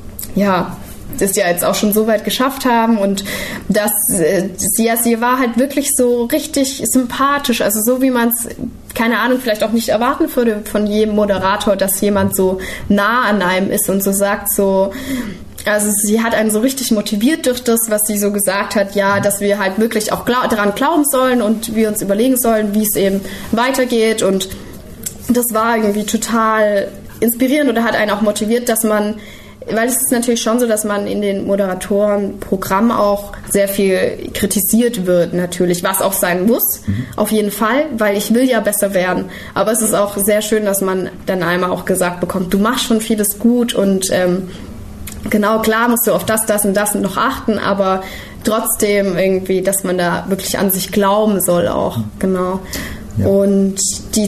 ja, das ja jetzt auch schon so weit geschafft haben und das, sie, ja, sie war halt wirklich so richtig sympathisch, also so wie man es, keine Ahnung, vielleicht auch nicht erwarten würde von jedem Moderator, dass jemand so nah an einem ist und so sagt so, also sie hat einen so richtig motiviert durch das, was sie so gesagt hat, ja, dass wir halt wirklich auch glaub, daran glauben sollen und wir uns überlegen sollen, wie es eben weitergeht und das war irgendwie total inspirierend oder hat einen auch motiviert, dass man, weil es ist natürlich schon so, dass man in den Moderatorenprogrammen auch sehr viel kritisiert wird natürlich, was auch sein muss, mhm. auf jeden Fall, weil ich will ja besser werden. Aber es ist auch sehr schön, dass man dann einmal auch gesagt bekommt, du machst schon vieles gut und ähm, genau, klar musst du auf das, das und das noch achten, aber trotzdem irgendwie, dass man da wirklich an sich glauben soll auch, genau. Ja. Und die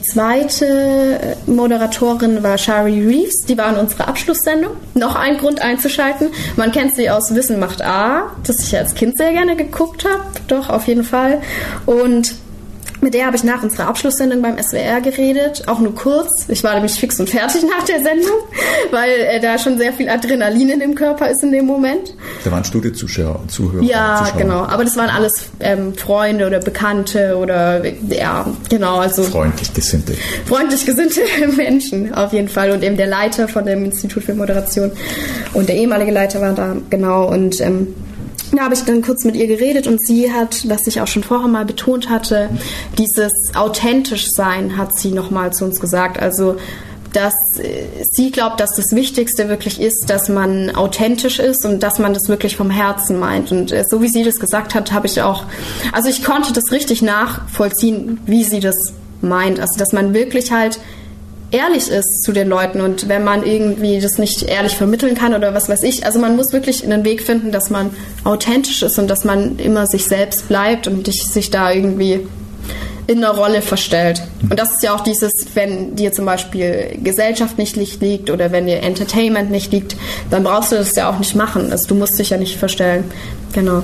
zweite Moderatorin war Shari Reeves, die war in unserer Abschlusssendung. Noch ein Grund einzuschalten. Man kennt sie aus Wissen macht A, das ich als Kind sehr gerne geguckt habe. Doch, auf jeden Fall. Und mit der habe ich nach unserer Abschlusssendung beim S W R geredet, auch nur kurz. Ich war nämlich fix und fertig nach der Sendung, weil äh, da schon sehr viel Adrenalin in dem Körper ist in dem Moment. Da waren Studiozuschauer, Zuhörer. Ja, Zuschauer. Genau. Aber das waren alles ähm, Freunde oder Bekannte oder ja, genau. Also freundlich gesinnte. Freundlich gesinnte Menschen auf jeden Fall. Und eben der Leiter von dem Institut für Moderation und der ehemalige Leiter war da, genau. Und ähm, da habe ich dann kurz mit ihr geredet und sie hat, was ich auch schon vorher mal betont hatte, dieses authentisch sein hat sie nochmal zu uns gesagt. Also, dass sie glaubt, dass das Wichtigste wirklich ist, dass man authentisch ist und dass man das wirklich vom Herzen meint. Und so wie sie das gesagt hat, habe ich auch, also ich konnte das richtig nachvollziehen, wie sie das meint. Also, dass man wirklich halt ehrlich ist zu den Leuten und wenn man irgendwie das nicht ehrlich vermitteln kann oder was weiß ich, also man muss wirklich einen Weg finden, dass man authentisch ist und dass man immer sich selbst bleibt und sich da irgendwie in einer Rolle verstellt. Und das ist ja auch dieses, wenn dir zum Beispiel Gesellschaft nicht liegt oder wenn dir Entertainment nicht liegt, dann brauchst du das ja auch nicht machen. Also du musst dich ja nicht verstellen. Genau.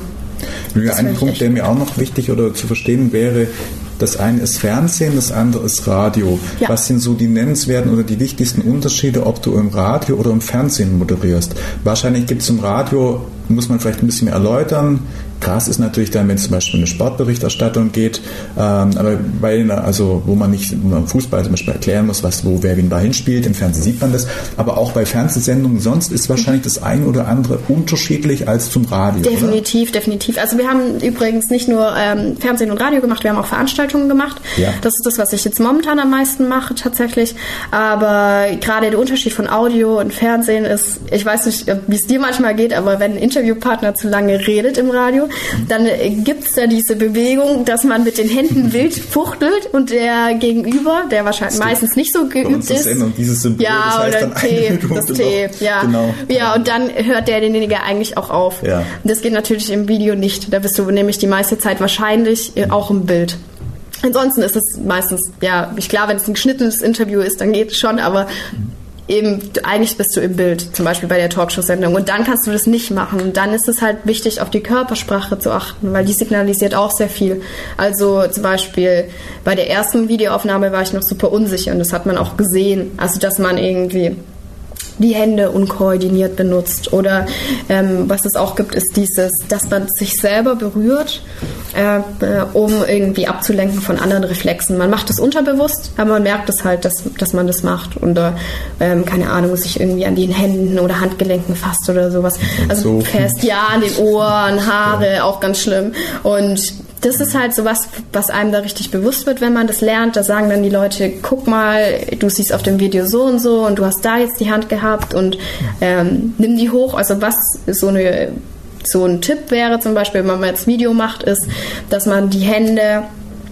Ja, ein Punkt, der mir auch noch wichtig oder zu verstehen wäre, das eine ist Fernsehen, das andere ist Radio. Ja. Was sind so die nennenswerten oder die wichtigsten Unterschiede, ob du im Radio oder im Fernsehen moderierst? Wahrscheinlich gibt es im Radio, muss man vielleicht ein bisschen mehr erläutern. Krass ist natürlich dann, wenn es zum Beispiel eine Sportberichterstattung geht, ähm, aber bei einer, also wo man nicht beim Fußball zum Beispiel erklären muss, was, wo, wer wen da hinspielt, im Fernsehen sieht man das, aber auch bei Fernsehsendungen sonst ist wahrscheinlich das eine oder andere unterschiedlich als zum Radio. Definitiv, oder? definitiv. Also wir haben übrigens nicht nur ähm, Fernsehen und Radio gemacht, wir haben auch Veranstaltungen gemacht. Ja. Das ist das, was ich jetzt momentan am meisten mache tatsächlich, aber gerade der Unterschied von Audio und Fernsehen ist, ich weiß nicht, wie es dir manchmal geht, aber wenn ein Interviewpartner zu lange redet im Radio, dann gibt es da diese Bewegung, dass man mit den Händen wild fuchtelt und der Gegenüber, der wahrscheinlich meistens nicht so geübt ist, und dieses Symbol, ja, das heißt oder dann T, das T, ja, genau. ja, und dann hört derjenige eigentlich auch auf. Ja. Das geht natürlich im Video nicht. Da bist du nämlich die meiste Zeit wahrscheinlich auch im Bild. Ansonsten ist es meistens, ja, ich klar, wenn es ein geschnittenes Interview ist, dann geht es schon, aber eben, eigentlich bist du im Bild, zum Beispiel bei der Talkshow-Sendung, und dann kannst du das nicht machen. Und dann ist es halt wichtig, auf die Körpersprache zu achten, weil die signalisiert auch sehr viel. Also zum Beispiel bei der ersten Videoaufnahme war ich noch super unsicher und das hat man auch gesehen. Also dass man irgendwie die Hände unkoordiniert benutzt oder ähm, was es auch gibt, ist dieses, dass man sich selber berührt, äh, äh, um irgendwie abzulenken von anderen Reflexen. Man macht das unterbewusst, aber man merkt es halt, dass, dass man das macht und äh, ähm, keine Ahnung, sich irgendwie an den Händen oder Handgelenken fasst oder sowas. Also so fest, ja, an den Ohren, Haare, ja. Auch ganz schlimm. Und das ist halt so was, was einem da richtig bewusst wird, wenn man das lernt. Da sagen dann die Leute, guck mal, du siehst auf dem Video so und so und du hast da jetzt die Hand gehabt und ähm, nimm die hoch. Also was so eine so ein Tipp wäre zum Beispiel, wenn man jetzt Video macht, ist, dass man die Hände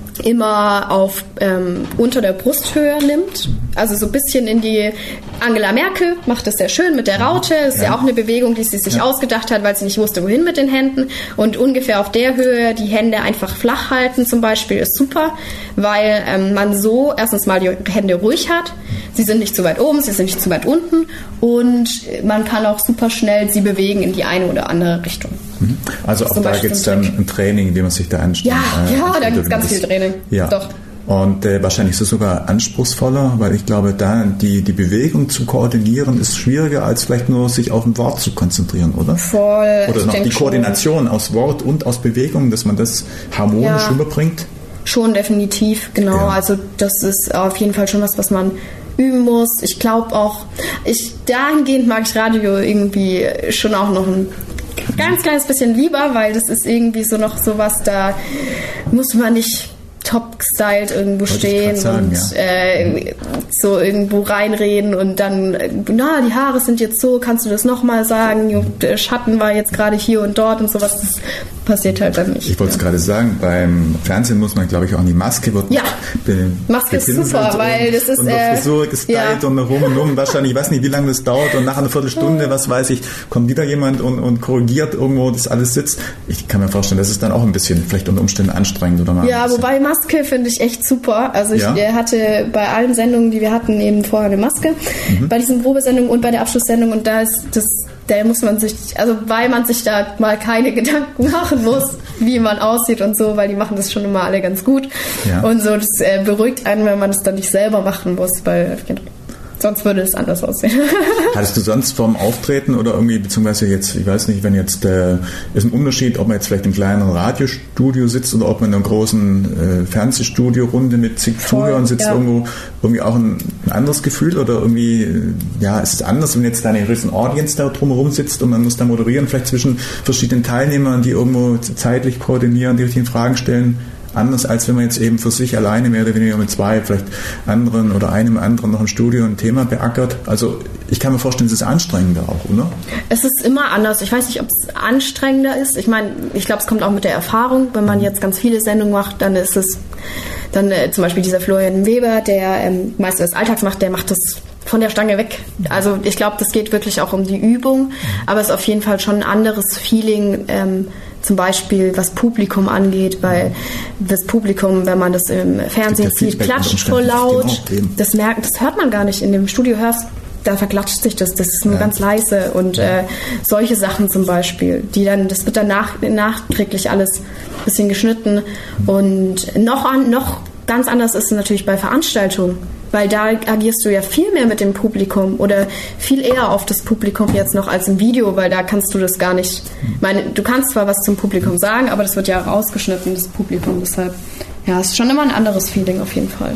immer auf ähm, unter der Brusthöhe nimmt, also so ein bisschen in die Angela Merkel macht das sehr schön mit der Raute, das ist ja, ja auch eine Bewegung, die sie sich ja. ausgedacht hat, weil sie nicht wusste, wohin mit den Händen, und ungefähr auf der Höhe die Hände einfach flach halten zum Beispiel ist super, weil ähm, man so erstens mal die Hände ruhig hat, sie sind nicht zu weit oben, sie sind nicht zu weit unten und man kann auch super schnell sie bewegen in die eine oder andere Richtung. Also auch da gibt es dann ein Training, wie man sich da anstellt. Ja, äh, ja, da gibt es ganz viel Training. Ja. Doch. Und äh, wahrscheinlich ist es sogar anspruchsvoller, weil ich glaube, da die, die Bewegung zu koordinieren ist schwieriger, als vielleicht nur sich auf ein Wort zu konzentrieren, oder? Voll. Oder noch die Koordination schon aus Wort und aus Bewegung, dass man das harmonisch ja. rüberbringt. Schon definitiv, genau. Ja. Also das ist auf jeden Fall schon was, was man üben muss. Ich glaube auch, ich dahingehend mag ich Radio irgendwie schon auch noch ein ganz kleines bisschen lieber, weil das ist irgendwie so noch sowas, da muss man nicht top gestylt irgendwo Wollte stehen sagen, und ja. äh, so irgendwo reinreden und dann, na, die Haare sind jetzt so, kannst du das nochmal sagen, der Schatten war jetzt gerade hier und dort und sowas, das passiert halt dann nicht. Ich wollte es ja. gerade sagen, beim Fernsehen muss man, glaube ich, auch an die Maske wird ja. be- Maske ist super, weil das ist und äh, Frisur gestylt ja. und rum und um, wahrscheinlich, ich weiß nicht, wie lange das dauert und nach einer Viertelstunde, was weiß ich, kommt wieder jemand und, und korrigiert irgendwo, das alles sitzt. Ich kann mir vorstellen, das ist dann auch ein bisschen vielleicht unter Umständen anstrengend oder mal. Ja, wobei Maske finde ich echt super. Also ich ja. hatte bei allen Sendungen, die wir hatten, eben vorher eine Maske. Mhm. Bei diesen Probesendungen und bei der Abschlusssendung. Und da ist das, da muss man sich, also weil man sich da mal keine Gedanken machen muss, wie man aussieht und so, weil die machen das schon immer alle ganz gut. Ja. Und so, das äh, beruhigt einen, wenn man das dann nicht selber machen muss, weil sonst würde es anders aussehen. Hattest du sonst vom Auftreten oder irgendwie, beziehungsweise jetzt, ich weiß nicht, wenn jetzt, äh, ist ein Unterschied, ob man jetzt vielleicht im kleinen Radiostudio sitzt oder ob man in einer großen äh, Fernsehstudio-Runde mit zig Zuhörern sitzt, ja. irgendwo irgendwie auch ein, ein anderes Gefühl oder irgendwie, ja, ist es anders, wenn jetzt da eine riesen Audience da drumherum sitzt und man muss da moderieren, vielleicht zwischen verschiedenen Teilnehmern, die irgendwo zeitlich koordinieren, die richtigen Fragen stellen? Anders, als wenn man jetzt eben für sich alleine mehr oder weniger mit zwei, vielleicht anderen oder einem anderen noch im Studio ein Thema beackert. Also ich kann mir vorstellen, es ist anstrengender auch, oder? Es ist immer anders. Ich weiß nicht, ob es anstrengender ist. Ich meine, ich glaube, es kommt auch mit der Erfahrung. Wenn man jetzt ganz viele Sendungen macht, dann ist es, dann äh, zum Beispiel dieser Florian Weber, der ähm, meistens das Alltags macht, der macht das von der Stange weg. Also ich glaube, das geht wirklich auch um die Übung, aber es ist auf jeden Fall schon ein anderes Feeling, ähm, zum Beispiel was Publikum angeht, weil das Publikum, wenn man das im Fernsehen sieht, klatscht voll laut. Das merkt, das hört man gar nicht. In dem Studio hörst, da verklatscht sich das, das ist nur ja. ganz leise und äh, solche Sachen zum Beispiel, die dann, das wird dann nach, nachträglich alles ein bisschen geschnitten und noch an, noch ganz anders ist es natürlich bei Veranstaltungen, weil da agierst du ja viel mehr mit dem Publikum oder viel eher auf das Publikum jetzt noch als im Video, weil da kannst du das gar nicht, ich meine, du kannst zwar was zum Publikum sagen, aber das wird ja rausgeschnitten, das Publikum, deshalb, ja, es ist schon immer ein anderes Feeling auf jeden Fall.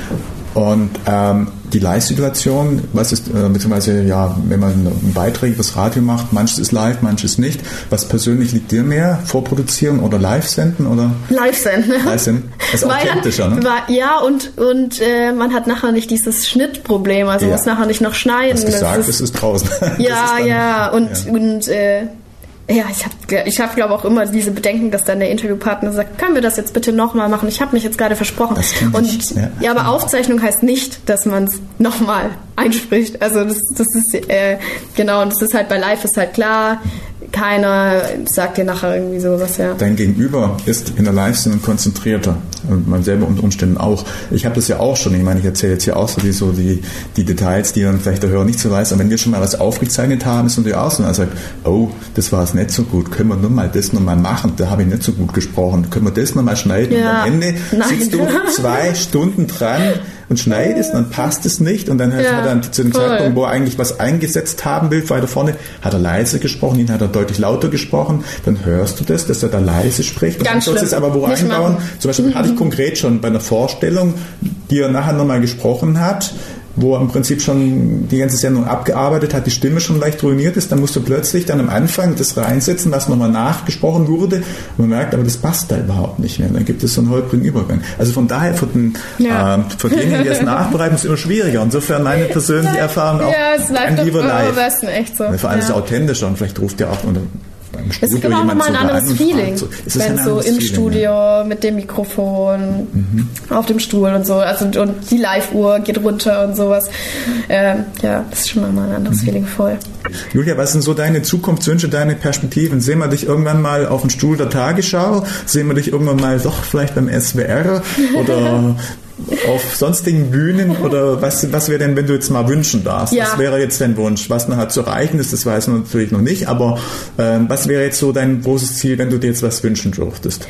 Und ähm, die Live-Situation, was ist, äh, beziehungsweise ja, wenn man ein Beiträge fürs Radio macht, manches ist live, manches nicht. Was persönlich liegt dir mehr? Vorproduzieren oder Live-Senden? Oder? Live-Senden. Live-Senden. Das ist authentischer, ne? War, ja, und, und äh, man hat nachher nicht dieses Schnittproblem, also ja. muss nachher nicht noch schneiden. Du hast gesagt, das ist, es ist draußen. Ja, ist dann, ja, und, ja. und äh, ja, ich habe, ich hab, glaube auch immer diese Bedenken, dass dann der Interviewpartner sagt, können wir das jetzt bitte nochmal machen? Ich habe mich jetzt gerade versprochen. Das kenn und ich. Ja. ja, aber Aufzeichnung heißt nicht, dass man es nochmal einspricht. Also das, das ist äh, genau, und das ist halt bei Live ist halt klar. Keiner sagt dir nachher irgendwie sowas, ja. Dein Gegenüber ist in der Live-Sendung konzentrierter und man selber unter Umständen auch. Ich habe das ja auch schon, ich meine, ich erzähle jetzt hier auch so die, so die, die Details, die dann vielleicht der Hörer nicht so weiß, aber wenn wir schon mal was aufgezeichnet haben, ist natürlich auch so, und er sagt, oh, das war es nicht so gut, können wir nur mal das nochmal machen, da habe ich nicht so gut gesprochen, können wir das nochmal schneiden ja. und am Ende Nein. sitzt du zwei Stunden dran und schneidest, dann passt es nicht und dann ja, hat er dann zu dem voll. Zeitpunkt, wo er eigentlich was eingesetzt haben will, weiter vorne, hat er leise gesprochen, ihn hat er deutlich lauter gesprochen, dann hörst du das, dass er da leise spricht. Ganz und dann sollst du es aber wo nicht einbauen. Machen. Zum Beispiel mhm. hatte ich konkret schon bei einer Vorstellung, die er nachher nochmal gesprochen hat, wo er im Prinzip schon die ganze Sendung abgearbeitet hat, die Stimme schon leicht ruiniert ist, dann musst du plötzlich dann am Anfang das reinsetzen, was nochmal nachgesprochen wurde und man merkt, aber das passt da überhaupt nicht mehr. Dann gibt es so einen holprigen Übergang. Also von daher, für, den, ja. äh, für diejenigen, die das nachbereiten, ist es immer schwieriger. Insofern meine persönliche Erfahrung auch ja, es ein lieber live. Besten, echt so. Vor allem ja. ist es authentischer und vielleicht ruft ja auch unter beim Studio es gibt auch nochmal ein anderes Feeling, so. wenn so im Feeling, Studio ja. mit dem Mikrofon mhm. auf dem Stuhl und so, also und die Live-Uhr geht runter und sowas. Ähm, ja, das ist schon nochmal ein anderes mhm. Feeling voll. Julia, was sind so deine Zukunftswünsche, deine Perspektiven? Sehen wir dich irgendwann mal auf dem Stuhl der Tagesschau? Sehen wir dich irgendwann mal doch vielleicht beim S W R oder auf sonstigen Bühnen oder was, was wäre denn, wenn du jetzt mal wünschen darfst? Ja. Was wäre jetzt dein Wunsch? Was nachher zu erreichen ist, das weiß man natürlich noch nicht, aber äh, was wäre jetzt so dein großes Ziel, wenn du dir jetzt was wünschen dürftest?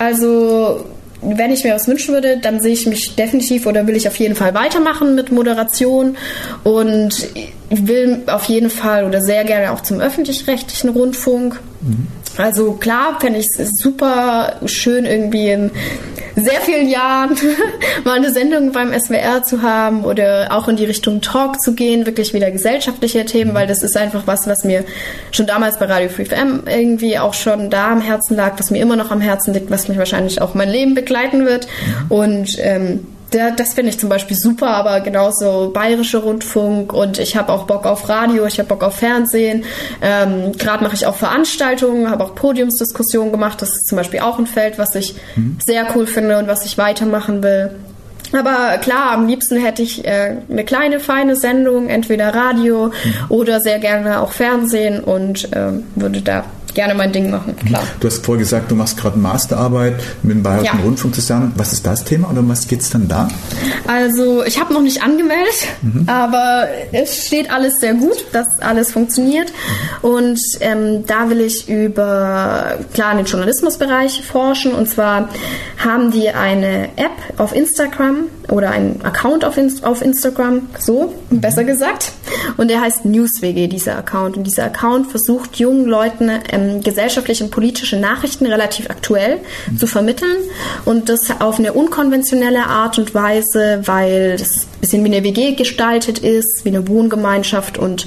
Also wenn ich mir was wünschen würde, dann sehe ich mich definitiv oder will ich auf jeden Fall weitermachen mit Moderation und ich will auf jeden Fall oder sehr gerne auch zum öffentlich-rechtlichen Rundfunk. Mhm. Also klar, fände ich es super schön, irgendwie in sehr vielen Jahren mal eine Sendung beim S W R zu haben oder auch in die Richtung Talk zu gehen, wirklich wieder gesellschaftliche Themen, weil das ist einfach was, was mir schon damals bei Radio Free F M irgendwie auch schon da am Herzen lag, was mir immer noch am Herzen liegt, was mich wahrscheinlich auch mein Leben begleiten wird. Und ähm, das finde ich zum Beispiel super, aber genauso bayerische Rundfunk und ich habe auch Bock auf Radio, ich habe Bock auf Fernsehen. Ähm, Gerade mache ich auch Veranstaltungen, habe auch Podiumsdiskussionen gemacht. Das ist zum Beispiel auch ein Feld, was ich mhm. sehr cool finde und was ich weitermachen will. Aber klar, am liebsten hätte ich äh, eine kleine, feine Sendung, entweder Radio mhm. oder sehr gerne auch Fernsehen und äh, würde da gerne mein Ding machen, klar. Du hast vorher gesagt, du machst gerade Masterarbeit mit dem Bayerischen ja. Rundfunk zusammen. Was ist das Thema oder um was geht es dann da? Also ich habe noch nicht angemeldet, mhm. aber es steht alles sehr gut, dass alles funktioniert. Mhm. Und ähm, da will ich über, klar, den Journalismusbereich forschen. Und zwar haben die eine App auf Instagram oder einen Account auf, Inst- auf Instagram, so, mhm. besser gesagt. Und der heißt NewsWG, dieser Account. Und dieser Account versucht jungen Leuten ähm, gesellschaftliche und politische Nachrichten relativ aktuell mhm. zu vermitteln und das auf eine unkonventionelle Art und Weise, weil das ein bisschen wie eine W G gestaltet ist, wie eine Wohngemeinschaft und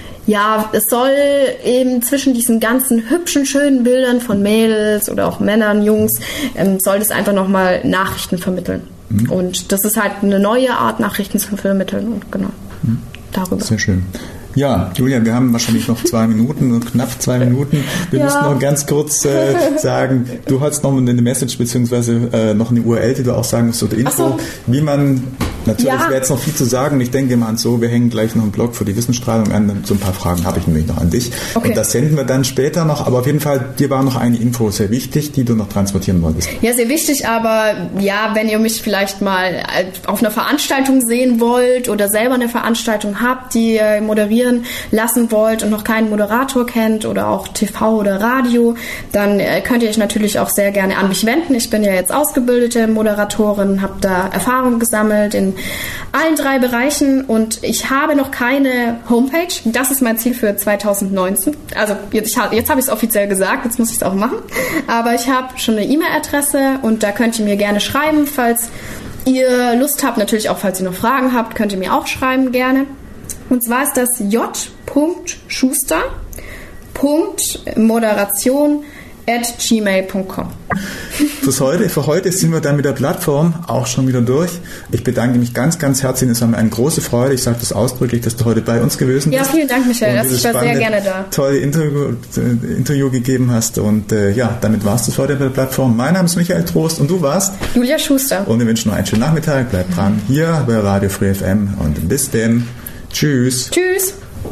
ja, es soll eben zwischen diesen ganzen hübschen, schönen Bildern von Mädels oder auch Männern, Jungs, ähm, soll das einfach nochmal Nachrichten vermitteln. Mhm. Und das ist halt eine neue Art, Nachrichten zu vermitteln und genau, mhm. darüber. Sehr schön. Ja, Julia, wir haben wahrscheinlich noch zwei Minuten, knapp zwei Minuten. Wir ja. müssen noch ganz kurz äh, sagen, du hast noch eine Message beziehungsweise äh, noch eine U R L, die du auch sagen musst oder Info, so. wie man Natürlich Ja. wäre jetzt noch viel zu sagen. Ich denke mal an so, wir hängen gleich noch einen Blog für die Wissensstrahlung an. So ein paar Fragen habe ich nämlich noch an dich. Okay. Und das senden wir dann später noch. Aber auf jeden Fall, dir war noch eine Info sehr wichtig, die du noch transportieren wolltest. Ja, sehr wichtig, aber ja, wenn ihr mich vielleicht mal auf einer Veranstaltung sehen wollt oder selber eine Veranstaltung habt, die ihr moderieren lassen wollt und noch keinen Moderator kennt oder auch T V oder Radio, dann könnt ihr euch natürlich auch sehr gerne an mich wenden. Ich bin ja jetzt ausgebildete Moderatorin, habe da Erfahrung gesammelt in allen drei Bereichen und ich habe noch keine Homepage. Das ist mein Ziel für zwanzig neunzehn. Also jetzt, jetzt habe ich es offiziell gesagt, jetzt muss ich es auch machen. Aber ich habe schon eine E-Mail-Adresse und da könnt ihr mir gerne schreiben, falls ihr Lust habt. Natürlich auch, falls ihr noch Fragen habt, könnt ihr mir auch schreiben gerne. Und zwar ist das j punkt schuster punkt moderation at gmail punkt com. Fürs heute, für heute sind wir dann mit der Plattform auch schon wieder durch. Ich bedanke mich ganz, ganz herzlich. Es war mir eine große Freude. Ich sage das ausdrücklich, dass du heute bei uns gewesen bist. Ja, vielen Dank, Michael. Und Ich war sehr gerne da. Tolle Interview, äh, Interview gegeben hast. Und äh, ja, damit war's das heute bei der Plattform. Mein Name ist Michael Trost und du warst? Julia Schuster. Und wir wünschen noch einen schönen Nachmittag. Bleibt dran hier bei Radio Free F M und bis denn. Tschüss. Tschüss.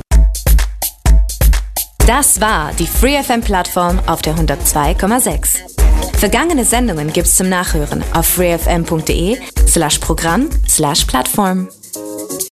Das war die Free F M-Plattform auf der hundertzwei Komma sechs. Vergangene Sendungen gibt's zum Nachhören auf freefm punkt de slash Programm slash Plattform.